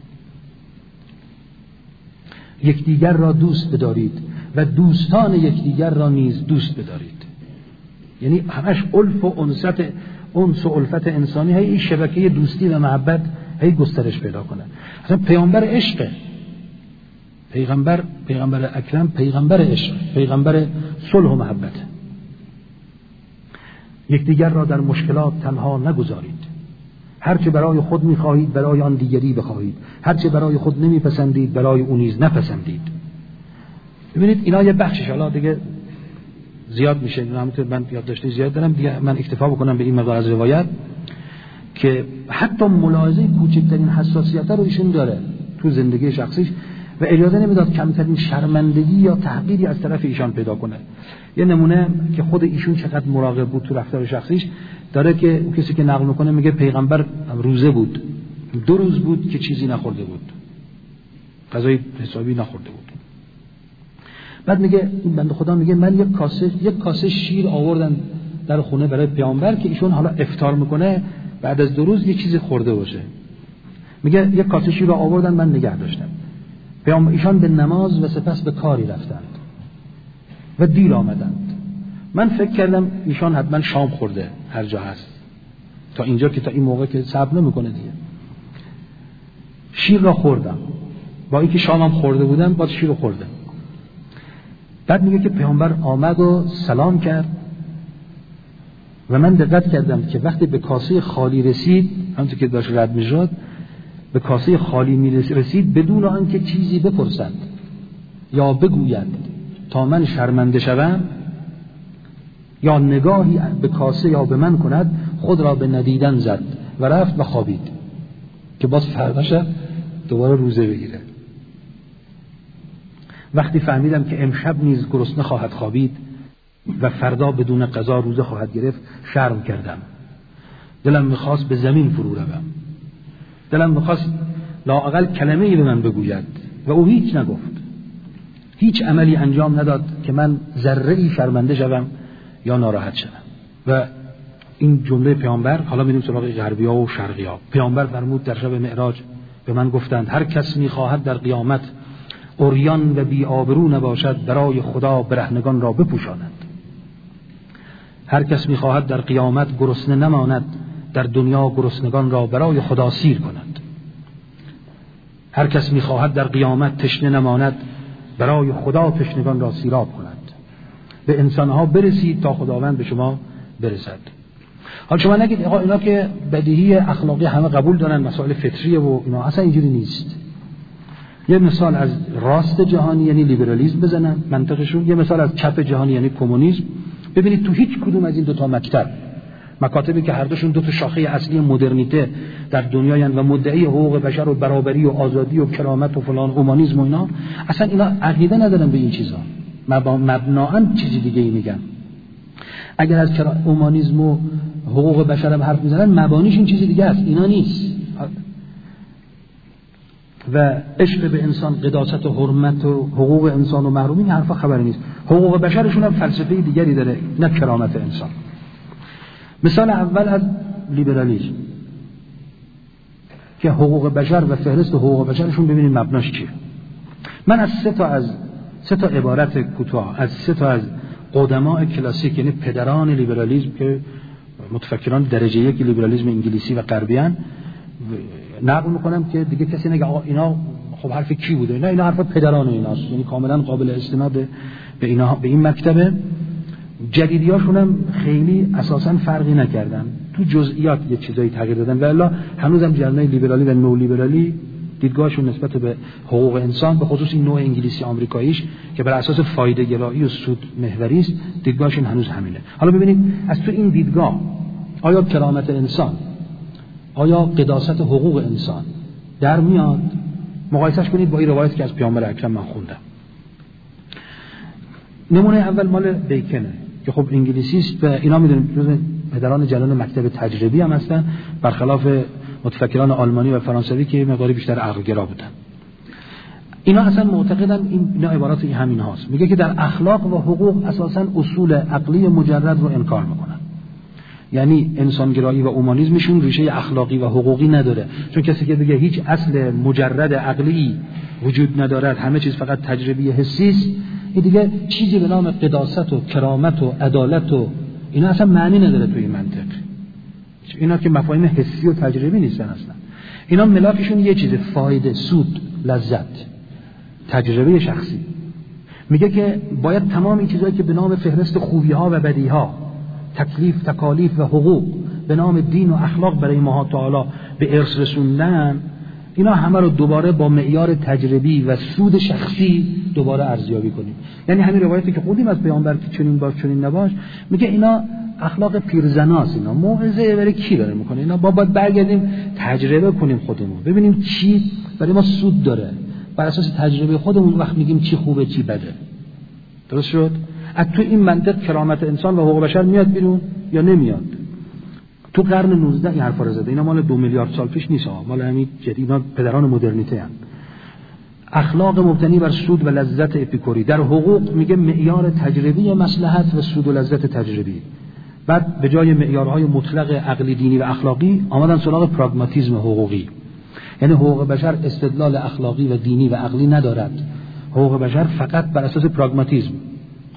یکدیگر را دوست بدارید و دوستان یکدیگر را نیز دوست بدارید. یعنی همش الف و انس و الفت انسانی، هی این شبکه دوستی و محبت هی گسترش پیدا کنه. اصلا پیامبر عشق، پیغمبر اکرم پیغمبر عشق، پیغمبر صلح و محبت. یکدیگر را در مشکلات تنها نگذارید. هرچه برای خود می‌خواهید برای آن دیگری بخواهید، هرچه برای خود نمی‌پسندید برای او نیز نپسندید. ببینید اینا یه بخشش، حالا دیگه زیاد میشه، همونطور من یادداشتی زیاد دارم دیگه، من اکتفا بکنم به این مقدار از روایت که حتی ملاحظه کوچکترین حساسیت رو ایشون داره تو زندگی شخصیش و اجازه نمیداد کمترین شرمندگی یا تحقیری از طرف ایشان پیدا کنه. یه نمونه که خود ایشون چقدر مراقب بود تو رفتار شخصیش داره که کسی که نقل میکنه میگه پیغمبر روزه بود، 2 روز بود که چیزی نخورده بود، غذای حسابی نخورده بود. بعد میگه این بنده خدا میگه من یک کاسه شیر آوردن در خونه برای پیامبر که ایشون حالا افطار میکنه بعد از 2 روز یه چیزی خورده باشه. میگه یک کاسه شیر رو آوردن من نگه داشتم. پیامبر ایشان به نماز و سپس به کاری رفتند. و دیر آمدند. من فکر کردم ایشان حتما شام خورده هر جا هست، تا اینجا که تا این موقع که صبر نمیکنه دیگه. شیر را خوردم، با اینکه شامم خورده بودم باز شیر رو خوردم. بعد میگه که پیامبر آمد و سلام کرد و من دقت کردم که وقتی به کاسه خالی رسید، همونطور که داشت رد میشد، به کاسه خالی میرسید بدون آنکه چیزی بپرسد یا بگوید تا من شرمنده شوم یا نگاهی به کاسه یا به من کند، خود را به ندیدن زد و رفت و خوابید که باز فردا شب دوباره روزه بگیره. وقتی فهمیدم که امشب نیز گرسنه خواهد خوابید و فردا بدون قضا روزه خواهد گرفت، شرم کردم. دلم میخواست به زمین فرو روم. دلم میخواست لااقل کلمه‌ای به من بگوید و او هیچ نگفت. هیچ عملی انجام نداد که من ذره‌ای شرمنده شوم یا ناراحت شوم. و این جمله پیامبر، حالا میریم سراغ غربی‌ها و شرقی‌ها. پیامبر فرمود در شب معراج به من گفتند هر کس میخواهد در قیامت عریان و بی آبرو نباشد، برای خدا برهنگان را بپوشاند. هر کس میخواهد در قیامت گرسنه نماند، در دنیا گرسنگان را برای خدا سیر کند. هر کس میخواهد در قیامت تشنه نماند، برای خدا تشنگان را سیراب کند. به انسانها برسید تا خداوند به شما برسد. حالا شما نگید اینا که بدیهی اخلاقی همه قبول دارن، مسائل فطریه و اینا، اصلا اینجوری نیست. یه مثال از راست جهانی یعنی لیبرالیسم بزنن منطقشون، یه مثال از چپ جهانی یعنی کمونیسم. ببینید تو هیچ کدوم از این دو تا مکاتبی که هر دوشون دو تا شاخه اصلی مدرنیته در دنیای و مدعی حقوق بشر و برابری و آزادی و کرامت و فلان اومانیسم و اینا، اصلا اینا عقیده ندارن به این چیزا، مبنااً چیزی دیگه ای میگن. اگر از اومانیسم و حقوق بشر هم حرف میزنن، مبانیش این چیزی دیگه است، اینا نیست. و عشق به انسان، قداست و حرمت و حقوق انسان و محرومی، این حرفا خبری نیست. حقوق بشرشون هم فلسفه دیگری داره، نه کرامت انسان. مثال اول از لیبرالیسم که حقوق بشر و فهرست حقوق بشرشون ببینید مبناش چیه. من از سه تا عبارت کوتاه از سه تا از قدماء کلاسیک، یعنی پدران لیبرالیسم که متفکران درجه یک لیبرالیسم انگلیسی و غربیان، نقل میکنم که دیگه کسی نگه آقا اینا خب حرف کی بوده. نه، اینا حرف پدران ایناست، یعنی کاملا قابل استناد به اینا، به این مکتبه. جدیدیاشون هم خیلی اساسا فرقی نکردن، تو جزئیات یه چیزایی تغییر دادن، ولی هنوزم جریان لیبرالی و نو لیبرالی دیدگاهشون نسبت به حقوق انسان، به خصوص این نوع انگلیسی آمریکاییش که بر اساس فایده گرایی و سود محوری است، دیدگاهشون هنوز همینه. حالا ببینید از تو این دیدگاه آیا کرامت انسان، آیا قداست حقوق انسان در میاد؟ مقایسهش کنید با این روایت که از پیامبر اکرم من خوندم. نمونه اول مال بیکنه که خب انگلیسی است و اینا میدونید جزء پدران جلال مکتب تجربی هم هستن، برخلاف متفکران آلمانی و فرانسوی که مقداری بیشتر عقلگرا بودن. اینا اصلا معتقدن اینا عبارات همین هاست. میگه که در اخلاق و حقوق اساسا اصول عقلی مجرد رو انکار میکنن، یعنی انسانگرایی و اومانیسمشون ریشه اخلاقی و حقوقی نداره. چون کسی که بگه هیچ اصل مجرد عقلی وجود ندارد، همه چیز فقط تجربی حسی است، این دیگه چیزی به نام قداست و کرامت و عدالت و اینا اصلا معنی نداره توی این منطق. اینا که مفاهیم حسی و تجربی نیستن اصلا. اینا ملاکشون یه چیز، فایده، سود، لذت، تجربه شخصی. میگه که باید تمام این چیزایی که به نام فهرست خوبی‌ها و بدی‌ها، تکلیف، تکالیف و حقوق به نام دین و اخلاق برای ما تعالی به ارث رسوندن، اینا همه رو دوباره با معیار تجربی و سود شخصی دوباره ارزیابی کنیم. یعنی همین روایتی که خودیم از پیامبر که چنین باش چنین نباش، میگه اینا اخلاق پیرزناست، اینا موعظه برای کی داره میکنه؟ اینا باید برگردیم تجربه کنیم خودمون، ببینیم چی برای ما سود داره، بر اساس تجربه خودمون وقت میگیم چی خوبه چی بده. درست شد؟ از تو این منطق کرامت انسان و حقوق بشر میاد بیرون یا نمیاد؟ تو قرن 19 این حرفا رو زده. اینا مال 2 میلیارد سال پیش نیست، مال همین جدیدا پدران مدرنیته ان. اخلاق مبتنی بر سود و لذت اپیکوری. در حقوق میگه معیار تجربی مصلحت و سود و لذت تجربی. بعد به جای معیارهای مطلق عقلی، دینی و اخلاقی آمدن سراغ پراگماتیسم حقوقی. یعنی حقوق بشر استدلال اخلاقی و دینی و عقلی ندارد. حقوق بشر فقط بر اساس پراگماتیسم،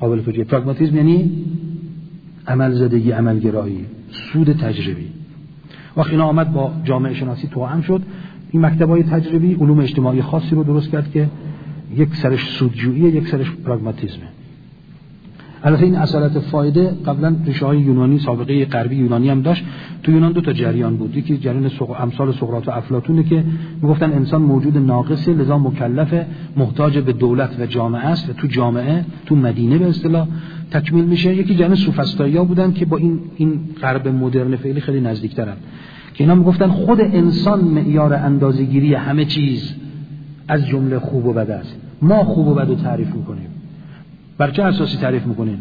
قابل توجیه. پراگماتیسم یعنی عمل زدگی، عملگرایی، سود تجربی. وقتی اینا آمد با جامعه شناسی توأم شد، این مکتب‌های تجربی علوم اجتماعی خاصی رو درست کرد که یک سرش سودجویی، یک سرش پراگماتیسمه. البته این اصالت فایده قبلا ریشه‌های یونانی، سابقه غربی یونانی هم داشت. تو یونان دو تا جریان بود. یکی جریان امثال سقراط و افلاطونه که میگفتن انسان موجود ناقصه، لذا مکلف، محتاج به دولت و جامعه است و تو جامعه، تو مدینه به اصطلاح تکمیل میشه. یکی جریان سوفسطائی‌ها بودن که با این غرب مدرن فعلی خیلی نزدیک‌ترن، که اینا میگفتن خود انسان معیار اندازه‌گیری همه چیز از جمله خوب و بد است. ما خوب و بد رو تعریف می‌کنیم. بر چه اساسی تعریف میکنین؟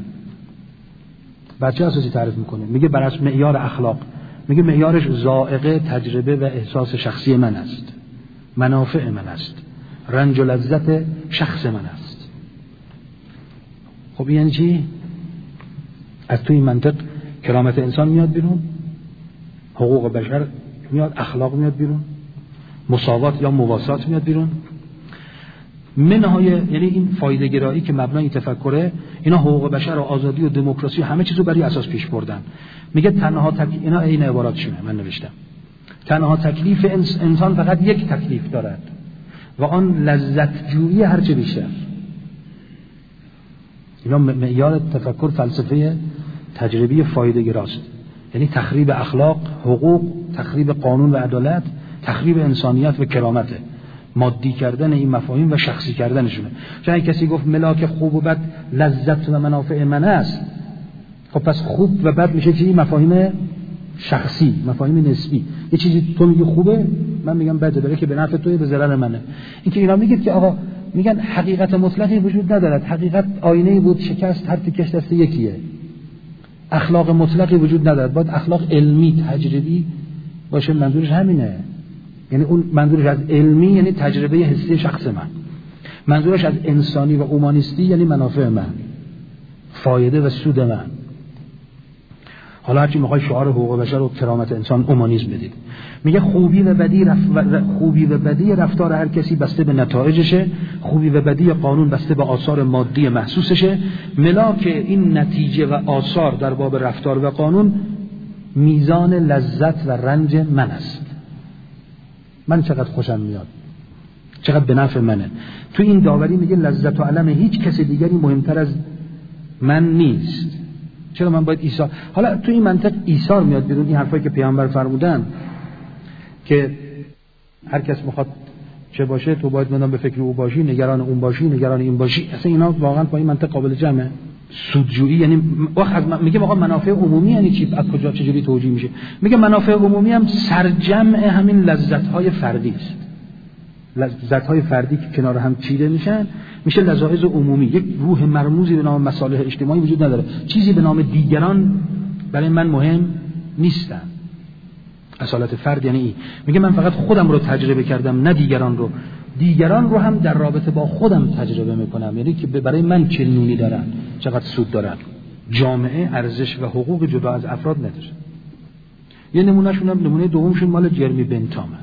میگه بر اساس معیار اخلاق. میگه معیارش ذائقه، تجربه و احساس شخصی من است، منافع من است، رنج و لذت شخص من است. خب یعنی چی؟ از توی این منطق کرامت انسان میاد بیرون، حقوق بشر میاد، اخلاق میاد بیرون، مساوات یا مواسات میاد بیرون. منهای یعنی این فایده گرایی که مبنای تفکره، اینا حقوق بشر و آزادی و دموکراسی و همه چیزو برای اساس پیش بردن. میگه تنها اینا این عباراتشونه، من نوشتم. تنها تکلیف انسان فقط یک تکلیف دارد و آن لذت جویی هرچه بیشتر. اینا معیار تفکر فلسفه تجربی فایده گراست، یعنی تخریب اخلاق، حقوق، تخریب قانون و عدالت، تخریب انسانیت و کرامته، مادی کردن این مفاهیم و شخصی کردنشونه. چون کسی گفت ملاک خوب و بد لذت و منافع من است، خب پس خوب و بد میشه چیزی مفاهیم شخصی، مفاهیم نسبی. یه چیزی تو میگی خوبه، من میگم بده، برای که به نفع توی، به ضرر منه. این که اینا میگید که آقا میگن حقیقت مطلقی وجود ندارد، حقیقت آینه‌ای بود شکست، هر تکش دست یکیه. اخلاق مطلقی وجود ندارد، باید اخلاق علمی تجربی باشه. منظورش همینه، یعنی اون منظورش از علمی یعنی تجربه حسی شخص من، منظورش از انسانی و اومانیستی یعنی منافع من، فایده و سود من. حالا هرچی میخوای شعار حقوق بشر و کرامت انسان اومانیسم بدید. میگه خوبی و بدی رفتار هر کسی بسته به نتایجشه، خوبی و بدی قانون بسته به آثار مادی محسوسشه. ملاک این نتیجه و آثار در باب رفتار و قانون میزان لذت و رنج من است. من چقدر خوشم میاد، چقدر به نفع منه. تو این داوری میگه لذت و علم هیچ کسی دیگری مهمتر از من نیست. چرا من باید ایثار؟ حالا تو این منطق ایثار میاد بیرون. این حرفایی که پیامبر فرمودن که هر کس میخواد چه باشه تو باید مدام به فکر او باشی، نگران اون باشی، نگران این باشی. اصلا اینا واقعا با این منطق قابل جمعه. سودجویی یعنی میگه آقا منافع عمومی یعنی چی؟ از کجا چجوری توجیه میشه؟ میگه منافع عمومی هم سرجمع همین لذت‌های فردی است. لذت‌های فردی که کنار هم چیده میشن میشه لذایز عمومی. یک روح مرموزی به نام مصالح اجتماعی وجود نداره، چیزی به نام دیگران برای من مهم نیستن. اصالت فرد یعنی این. میگه من فقط خودم رو تجربه کردم، نه دیگران رو. دیگران رو هم در رابطه با خودم تجربه میکنم، یعنی که برای من چه نونی دارن، چقدر سود دارن. جامعه ارزش و حقوق جدا از افراد نداره. یه نمونه دومشون مال جرمی بنتامه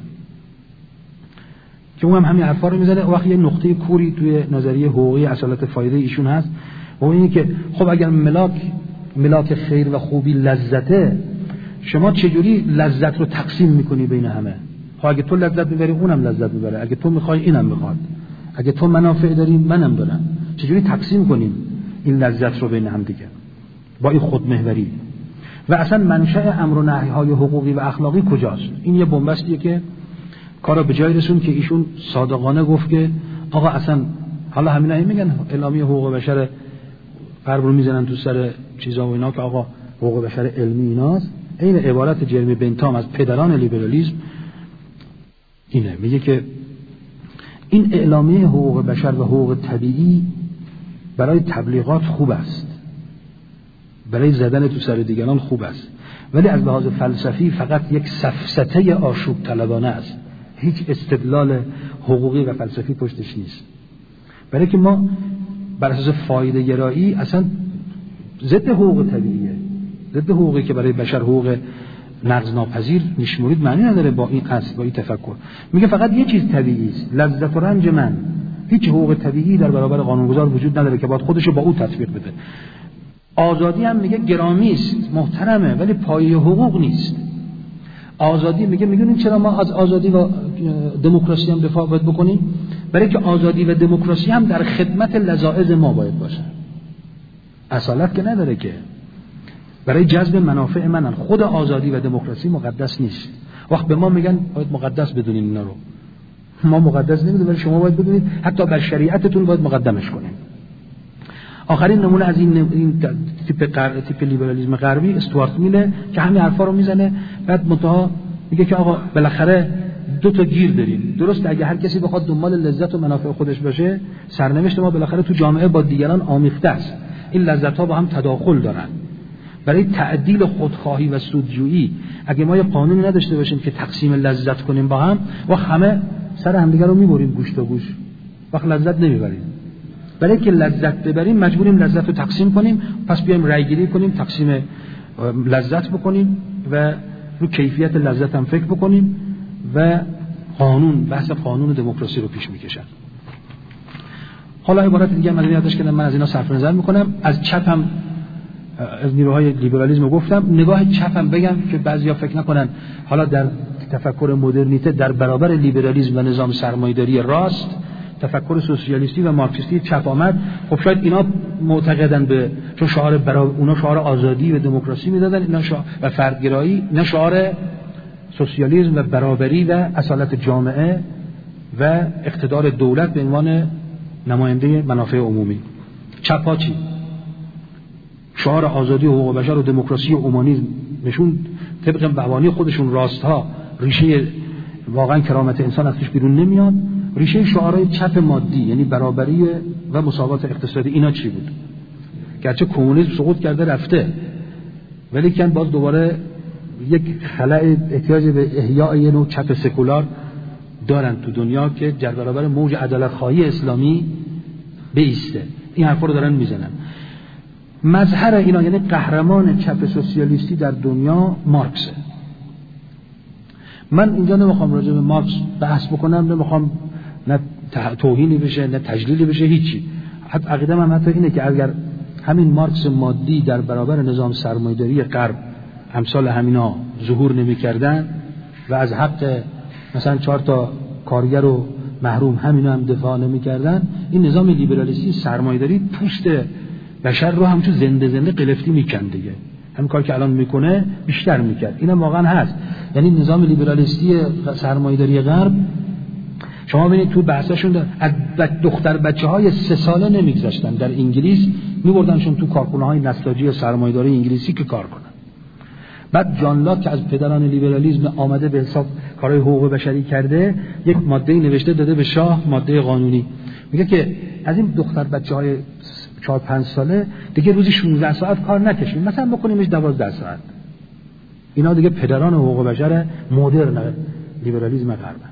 که اونم همین حرفا رو میزنه. وقتی یه نقطه کوری توی نظریه حقوقی اصالت فایده ایشون هست و اینه که خب اگر ملاک خیر و خوبی لذته، شما چجوری لذت رو تقسیم میکنی بین همه؟ خب اگه تو لذت میبری اونم لذت میبره، اگه تو میخوای اینم میخواد، اگه تو منافع داری منم دارم. چجوری تقسیم کنیم این لذت رو بین هم دیگه با این خودمحوری؟ و اصلا منشأ امر و نهی‌های حقوقی و اخلاقی کجاست؟ این یه بنبستیه که کارا به جای رسون که ایشون صادقانه گفت که آقا اصلا حالا همینا میگن اعلامیه حقوق بشر غرب رو میزنن تو سر چیزا و اینا که آقا حقوق بشر علمی ایناست. این عبارت جرمی بنتام از پدران لیبرالیسم اینه، میگه که این اعلامیه حقوق بشر و حقوق طبیعی برای تبلیغات خوب است، برای زدن تو سر دیگران خوب است، ولی از لحاظ فلسفی فقط یک سفسطه آشوب طلبانه است. هیچ استدلال حقوقی و فلسفی پشتش نیست. برای که ما بر اساس فایده گرایی اصلا ضد حقوق طبیعیه، ضد حقوقی که برای بشر حقوق نقض ناپذیر میشمرید معنی نداره با این اصل، با این تفکر. میگه فقط یه چیز طبیعی است، لذت و رنج من. هیچ حقوق طبیعی در برابر قانونگذار وجود نداره که باید خودشو با او تطبیق بده. آزادی هم میگه گرامی است، محترمه، ولی پایه حقوق نیست. آزادی میگه چرا ما از آزادی و دموکراسی هم دفاع باید بکنیم؟ برای که آزادی و دموکراسی هم در خدمت لذائذ ما باید باشه. اصالت که نداره که برای جذب منافع منن. خود آزادی و دموکراسی مقدس نیست. وقت به ما میگن باید مقدس بدونین اینا رو، ما مقدس نمیدونیم، ولی شما باید بدونید حتی بر شریعتتون باید مقدمش کنیم. آخرین نمونه از این تیپ لیبرالیسم غربی استوارت میله که همین حرفا رو میزنه، بعد منتها میگه که آقا بالاخره دو تا گیر داریم. درسته اگه هر کسی بخواد دنبال لذت و منافع خودش باشه، سرنوشت ما بالاخره تو جامعه با دیگران آمیخته است. این لذت‌ها با هم تداخل دارن. برای تعدیل خودخواهی و سودجویی اگه ما یه قانونی نداشته باشیم که تقسیم لذت کنیم با هم، و همه سر همدیگه رو میبریم گوش تا گوش، وقت لذت نمیبریم. برای که لذت ببریم مجبوریم لذت رو تقسیم کنیم، پس بیایم رای گیری کنیم، تقسیم لذت بکنیم و رو کیفیت لذت هم فکر بکنیم و بحث قانون دموکراسی رو پیش میکشن. حالا عبارت دیگه من یادداشت کردم، من از اینا صرف نظر میکنم. از چپ هم از نیروهای لیبرالیسم رو گفتم. نگاه چپ هم بگم که بعضیا فکر نکنن حالا در تفکر مدرنیته در برابر لیبرالیسم و نظام سرمایه‌داری راست تفکر سوسیالیستی و مارکسیستی چپ آمد. خب شاید اینا معتقدن به چون اونا شعار آزادی و دموکراسی میدادن، اینا و فردگرایی، نه شعار سوسیالیسم و برابری و اصالت جامعه و اقتدار دولت به عنوان نماینده منافع عمومی. چپ‌ها چی؟ شعار آزادی و حقوق بشر و دموکراسی و اومانیسم نشون طبق مبانی خودشون راست‌ها ریشه واقعا کرامت انسان از توش بیرون نمیاد. ریشه شعارهای چپ مادی یعنی برابری و مساوات اقتصادی، اینا چی بود؟ گرچه کمونیسم سقوط کرده رفته، ولی کن باز دوباره یک خلأ احتیاج به احیاء یه نوع چپ سکولار دارن تو دنیا که در برابر موج عدالت‌خواهی اسلامی بایسته. این حرفا رو دارن میزنن. مظهر اینا یعنی قهرمان چپ سوسیالیستی در دنیا مارکسه. من اینجا نمیخوام راجع به مارکس بحث بکنم، نمیخوام نه توهینی بشه نه تجلیلی بشه، هیچی. حتی عقیده من حتی اینه که اگر همین مارکس مادی در برابر نظام سرمایه‌داری غرب امثال همینا ظهور نمی‌کردن و از حق مثلا 4 تا کارگر و محروم همینا هم دفاع نمی‌کردن، این نظام لیبرالیستی سرمایه‌داری پوست بشر رو هم تو زنده قلفتی میکند دیگه. همین کار که الان میکنه بیشتر میکرد. اینم واقعا هست. یعنی نظام لیبرالیستی سرمایه‌داری غرب شما ببینید تو بحثاشون از دختر بچه‌های 3 ساله نمیگذاشتن در انگلیس، میبردنشون تو کارخونه‌های نساجی سرمایه‌داری انگلیسی که کار کنن. بعد جان لاک که از پدران لیبرالیسم آمده به حساب کارهای حقوق بشری کرده، یک ماده‌ای نوشته داده به شاه، ماده قانونی، میگه که از این دختر بچه‌های 4-5 ساله دیگه روزی 16 ساعت کار نکشیم، مثلا بکنیمش 12 ساعت. اینا دیگه پدران حقوق بشر مدرن لیبرالیسم غربن.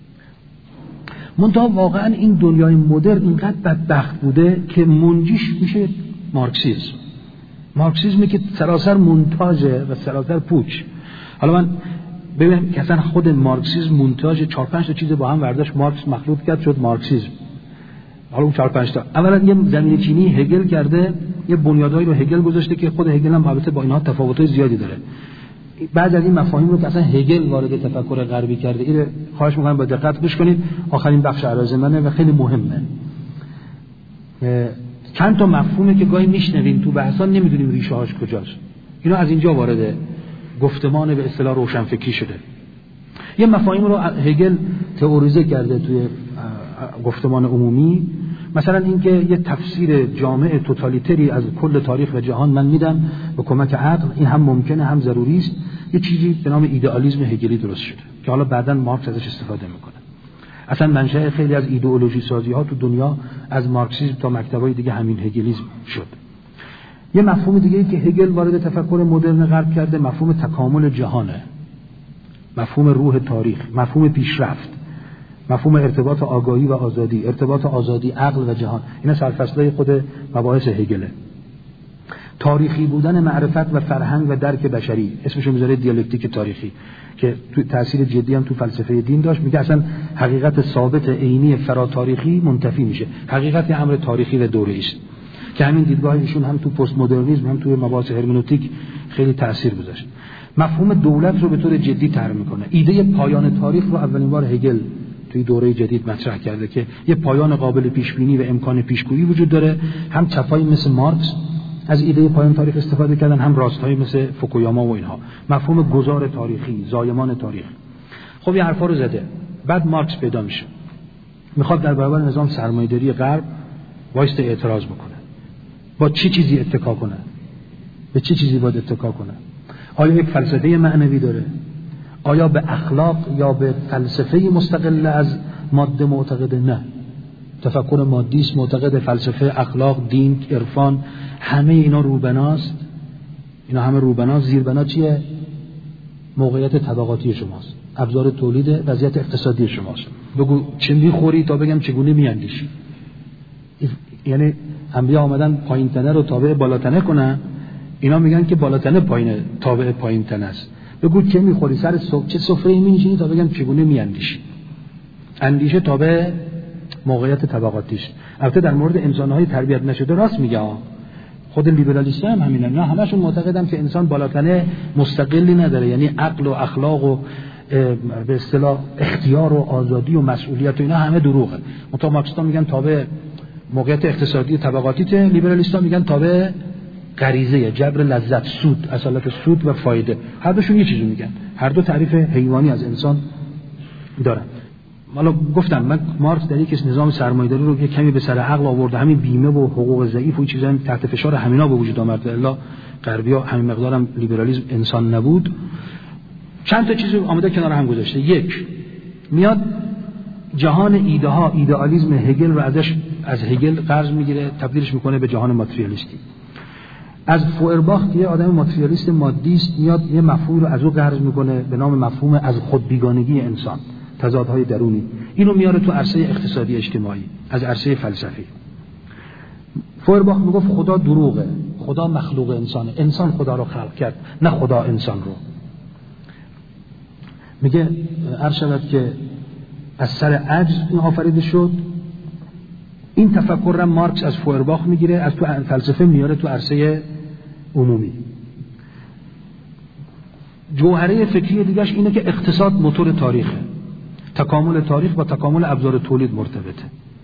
منتها واقعا این دنیای مدرن اینقدر بدبخت بوده که منجیش میشه مارکسیسمی که سراسر مونتاژه و سراسر پوچ. حالا من ببینم که اصلا خود مارکسیسم مونتاژ 4-5 تا چیز با هم برداشت مارکس مخلوط کرد شد مارکسیسم. حالا اون 4-5 تا اولا یه زمینه چینی هگل کرده، یه بنیادهایی رو هگل گذاشته که خود هگل هم البته با اینها تفاوت‌های زیادی داره. بعد از این مفاهیم رو که اصلا هگل وارد تفکر غربی کرده، اینو خواهش می‌کنم با دقت گوش کنید. آخرین بخش عرض منه و خیلی مهمه. چند تا مفهومه که گاهی میشنویم تو بحثا نمیدونیم ریشه‌هاش کجاست. اینا از اینجا وارد گفتمان به اصطلاح روشنفکری شده. یه مفاهیم رو هگل تئوریزه کرده توی گفتمان عمومی، مثلا اینکه یه تفسیر جامع توتالیتری از کل تاریخ و جهان من میدم به کمک عقل، این هم ممکنه هم ضروری است. یه چیزی به نام ایدئالیسم هگلی درست شده که حالا بعداً مارکس ازش استفاده میکنه. اصلا منشأ خیلی از ایدئولوژی سازی ها تو دنیا از مارکسیسم تا مکتبای دیگه همین هگلیسم شد. یه مفهوم دیگه ای که هگل وارد تفکر مدرن غرب کرده مفهوم تکامل جهانه، مفهوم روح تاریخ، مفهوم پیشرفت، مفهوم ارتباط آگاهی و آزادی، ارتباط آزادی عقل و جهان. اینا سرفصلای خود مباحث هگله. تاریخی بودن معرفت و فرهنگ و درک بشری، اسمشو میذاره دیالکتیک تاریخی، که تو تأثیر جدی هم تو فلسفه دین داشت. میگه اصلا حقیقت ثابت عینی فراتاریخی منتفی میشه، حقیقت امر تاریخی و دوره‌ای است، که همین دیدگاه ایشون هم تو پست مدرنیسم هم تو مباحث هرمنوتیک خیلی تأثیر گذاشت. مفهوم دولت رو به طور جدی طرح میکنه. ایده پایان تاریخ رو اولین بار هگل توی دوره جدید مطرح کرده که یه پایان قابل پیش بینی و امکان پیشگویی وجود داره. هم چپایی مثل مارکس از ایده پایان تاریخ استفاده کردن، هم راستایی مثل فوکویاما و اینها. مفهوم گذار تاریخی، زایمان تاریخ. خب این حرفا رو زده. بعد مارکس پیدا میشه، میخواد در برابر نظام سرمایه‌داری غرب وایسته اعتراض بکنه. با چه چیزی اتکا کنه؟ به چه چیزی باید اتکا کنه؟ آیا یک فلسفه معنوی داره؟ آیا به اخلاق یا به فلسفه مستقل از ماده معتقده؟ نه، تفکر مادی است، معتقد فلسفه، اخلاق، دین، عرفان، همه اینا روبناست. اینا همه روبناست. زیربنا چیه؟ موقعیت طبقاتی شماست، ابزار تولید، وضعیت اقتصادی شماست. بگو چه میخوری تا بگم چگونه میاندیشی. یعنی انبیا آمدن پایین تنه رو تابع بالاتنه کنن، اینا میگن که بالاتنه پایینه، تابع پایین تنه است. بگو چه میخوری، سر چه سفره‌ای می‌نشینی تا بگم چگونه میاندیشی. اندیشه تابع موقعیت طبقاتیش. البته در مورد انسان‌های تربیت نشده راست میگه. خود لیبرالیسم هم همینه. نه، همشون معتقدن که انسان بالاتنه مستقلی نداره، یعنی عقل و اخلاق و به اصطلاح اختیار و آزادی و مسئولیت و اینا همه دروغه. منتها مارکسیست‌ها میگن تابع موقعیت اقتصادی طبقاتیه، لیبرالیست‌ها میگن تابع غریزه، جبر لذت، سود، اصالت سود و فایده. هر دوشون یه چیزی میگن، هر دو تعریف حیوانی از انسان دارن. حالا گفتم من مارکس در یک نظام سرمایه‌داری رو یه کمی به سر عقل آورده، همین بیمه و حقوق ضعیف و این چیزا تحت فشار همینا به وجود آمد. الا غربی‌ها همین مقدارم لیبرالیسم انسان نبود. چند تا چیز آمده کنار هم گذاشته. یک، میاد جهان ایده ها، ایدئالیسم هگل رو از هگل قرض میگیره، تبدیلش میکنه به جهان ماتریالیستی. از فوئرباخ که یه آدم ماتریالیست مادی است، میاد یه مفهوم رو از او قرض میکنه به نام مفهوم از خود بیگانگی انسان، تضادهای درونی. اینو میاره تو عرصه اقتصادی اجتماعی، از عرصه فلسفی. فوئرباخ میگفت خدا دروغه، خدا مخلوق انسانه، انسان خدا رو خلق کرد، نه خدا انسان رو. میگه عرض شود که از سر عجز این آفریده شد. این تفکر را مارکس از فوئرباخ میگیره، از تو فلسفه میاره تو عرصه عمومی. جوهره فکری دیگرش اینه که اقتصاد موتور تاریخه، تکامل تاریخ با تکامل ابزار تولید مرتبطه.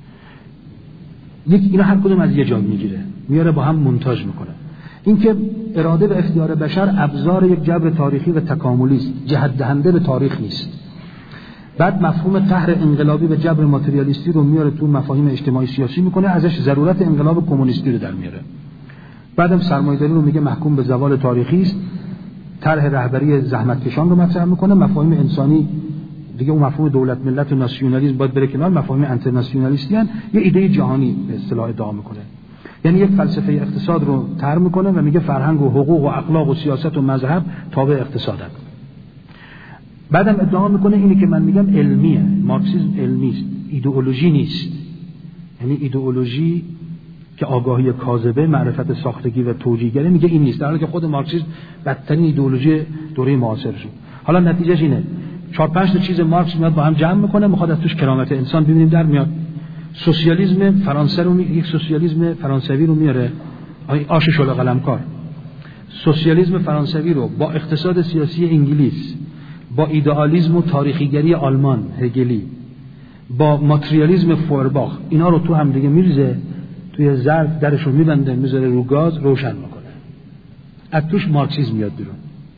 اینا هر کدوم از یه جا میگیره، میاره با هم مونتاژ میکنه. اینکه اراده و اختیار بشر ابزار یک جبر تاریخی و تکاملی است، جهت دهنده به تاریخ نیست. بعد مفهوم قهر انقلابی و جبر ماتریالیستی رو میاره تو مفاهیم اجتماعی سیاسی میکنه، ازش ضرورت انقلاب کمونیستی رو در میاره. بعدم سرمایه‌داری رو میگه محکوم به زوال تاریخی است، طرح رهبری زحمتکشان رو مطرح میکنه. مفاهیم انسانی دیگه، اون مفهوم دولت ملت و ناسیونالیسم باید بره کنار، مفاهیم انترناسیونالیستی ان، یه ایده جهانی به اصطلاح ادعا میکنه. یعنی یک فلسفه اقتصاد رو طرح میکنه و میگه فرهنگ و حقوق و اخلاق و سیاست و مذهب تابع اقتصادن. بعدم ادعا میکنه اینی که من میگم علمیه، مارکسیسم علمی است، ایدئولوژی نیست. یعنی ایدئولوژی که آگاهی کاذبه، معرفت ساختگی و توجیه‌گری، میگه این نیست، در حالی که خود مارکسیسم بدترین ایدئولوژی دوره معاصر شد. حالا نتیجهش اینه 4-5 تا چیز مارکس میاد با هم جمع میکنه، میخواد از توش کرامت انسان ببینیم در میاد. سوسیالیسم فرانسه رو یک سوسیالیسم فرانسوی رو میاره، آش شل قلمکار. سوسیالیسم فرانسوی رو با اقتصاد سیاسی انگلیس، با ایدئالیسم و تاریخیگری آلمان هگلی، با ماتریالیسم فوئرباخ، اینا رو تو هم دیگه میریزه، توی ظرف درش رو میبنده، میذاره رو گاز، روشن میکنه. از توش مارکسیسم میاد بیرون.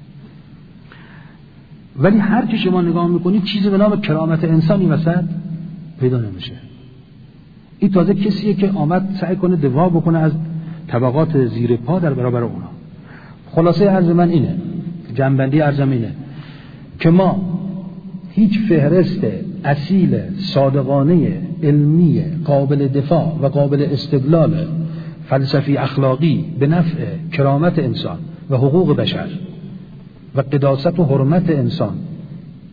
ولی هر چی شما نگاه میکنید چیزی به نام کرامت انسانی وسط پیدا نمیشه. این تازه کسیه که آمد سعی کنه دفاع بکنه از طبقات زیر پا در برابر اونا. خلاصه عرض من اینه، جنبندی عرضم اینه که ما هیچ فهرست اصیل صادقانه علمی قابل دفاع و قابل استدلال فلسفی اخلاقی به نفع کرامت انسان و حقوق بشر و قداست و حرمت انسان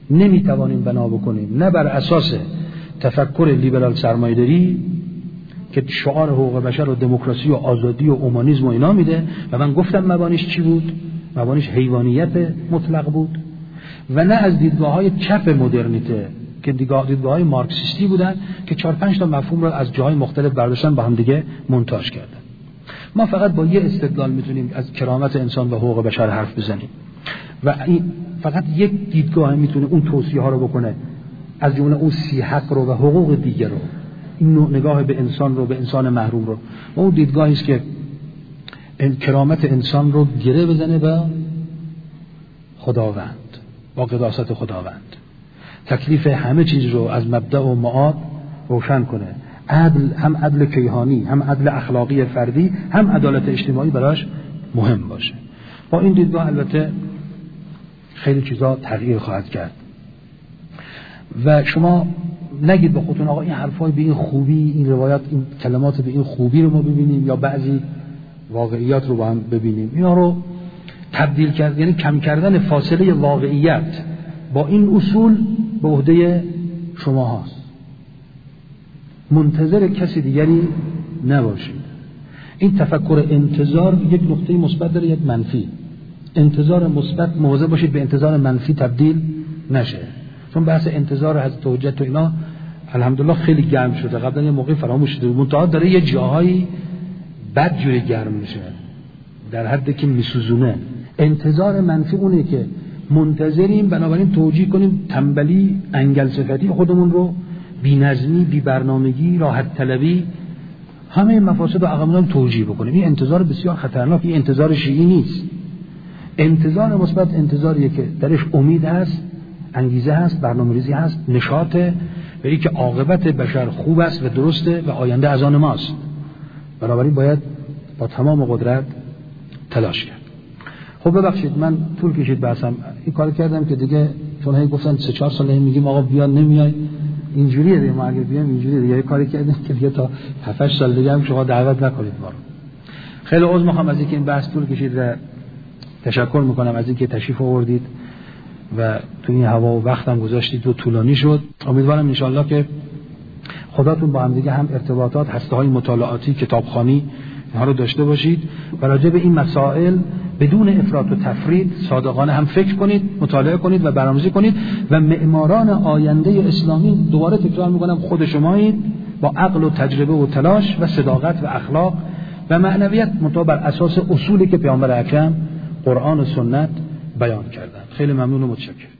نمیتوانیم بنا بکنیم، نه بر اساس تفکر لیبرال سرمایه‌داری که شعار حقوق بشر و دموکراسی و آزادی و اومانیسم و اینا میده و من گفتم مبانیش چی بود؟ مبانیش حیوانیت مطلق بود و نه از دیدگاه‌های چپ مدرنیته که دیدگاه‌های مارکسیستی بودن که 4-5 تا مفهوم رو از جاهای مختلف برداشتن با هم دیگه مونتاژ کردن. ما فقط با یه استدلال میتونیم از کرامت انسان و حقوق بشر حرف بزنیم و این فقط یک دیدگاه میتونه اون توصیه‌ها رو بکنه، از جمله اون 30 حق رو و حقوق دیگر رو، این نوع نگاه به انسان رو، به انسان محروم رو، و اون دیدگاهی است که کرامت انسان رو گره بزنه به خداوند، با قداست خداوند، تکلیف همه چیز رو از مبدأ و معاد روشن کنه، عدل، هم عدل کیهانی، هم عدل اخلاقی فردی، هم عدالت اجتماعی براش مهم باشه. با این دیدگاه البته خیلی چیزا تغییر خواهد کرد و شما نگید به خودتون آقا این حرفای به این خوبی، این روایات، این کلمات به این خوبی رو ما ببینیم یا بعضی واقعیات رو با هم ببینیم. اینا رو تبدیل کرد، یعنی کم کردن فاصله واقعیت با این اصول به عهده شما هاست. منتظر کسی دیگری نباشید. این تفکر انتظار یک نقطه مثبت داره، یک منفی. انتظار مثبت مواظب باشید به انتظار منفی تبدیل نشه، چون بحث انتظار از توجه و اینا الحمدلله خیلی گرم شده، قبلا یه موقع فراموش شده، منتها داره یه جاهایی بد جوری گرم میشه در حدی که میسوزونه. انتظار منفی اونه که منتظریم بنابراین توجیه کنیم تنبلی، انگل صفتی خودمون رو، بی‌نظمی، بی‌برنامگی، راحت طلبی، همه مفاسد و عقب‌نام توجیه بکنیم. این انتظار بسیار خطرناک، این انتظار شیعی نیست. انتظار مثبت انتظاریه که درش امید هست، انگیزه هست، برنامه‌ریزی هست، نشاطه، به اینکه عاقبت بشر خوب است و درسته و آینده از آن ماست. بنابراین باید با تمام قدرت تلاش کرد. خب ببخشید من طول کشید بحثم، این کار کردم که دیگه چون هی گفتن 3-4 ساله میگیم آقا بیا نمیای، اینجوریه دیگه، ما اگه بیام اینجوریه دیگه، کاری کردیم که دیگه تا 7-8 سال دیگه هم شما دعوت نکنید ما رو. خیلی عذر میخوام از اینکه این بحث طول کشید و تشکر میکنم از اینکه تشریف آوردید و تو این هوا و وقتم گذاشتید و طولانی شد. امیدوارم ان شاءالله که خداتون با هم دیگه هم ارتباطات، هسته‌های مطالعاتی، کتابخوانی اینها رو داشته باشید و راجع به این مسائل بدون افراط و تفرید صادقانه هم فکر کنید، مطالعه کنید و برنامه‌ریزی کنید و معماران آینده اسلامی، دوباره تکرار میکنم، خود شمایید، با عقل و تجربه و تلاش و صداقت و اخلاق و معنویت، مطابق بر اساس اصولی که پیامبر اکرم قرآن و سنت بیان کردن. خیلی ممنون و متشکرم.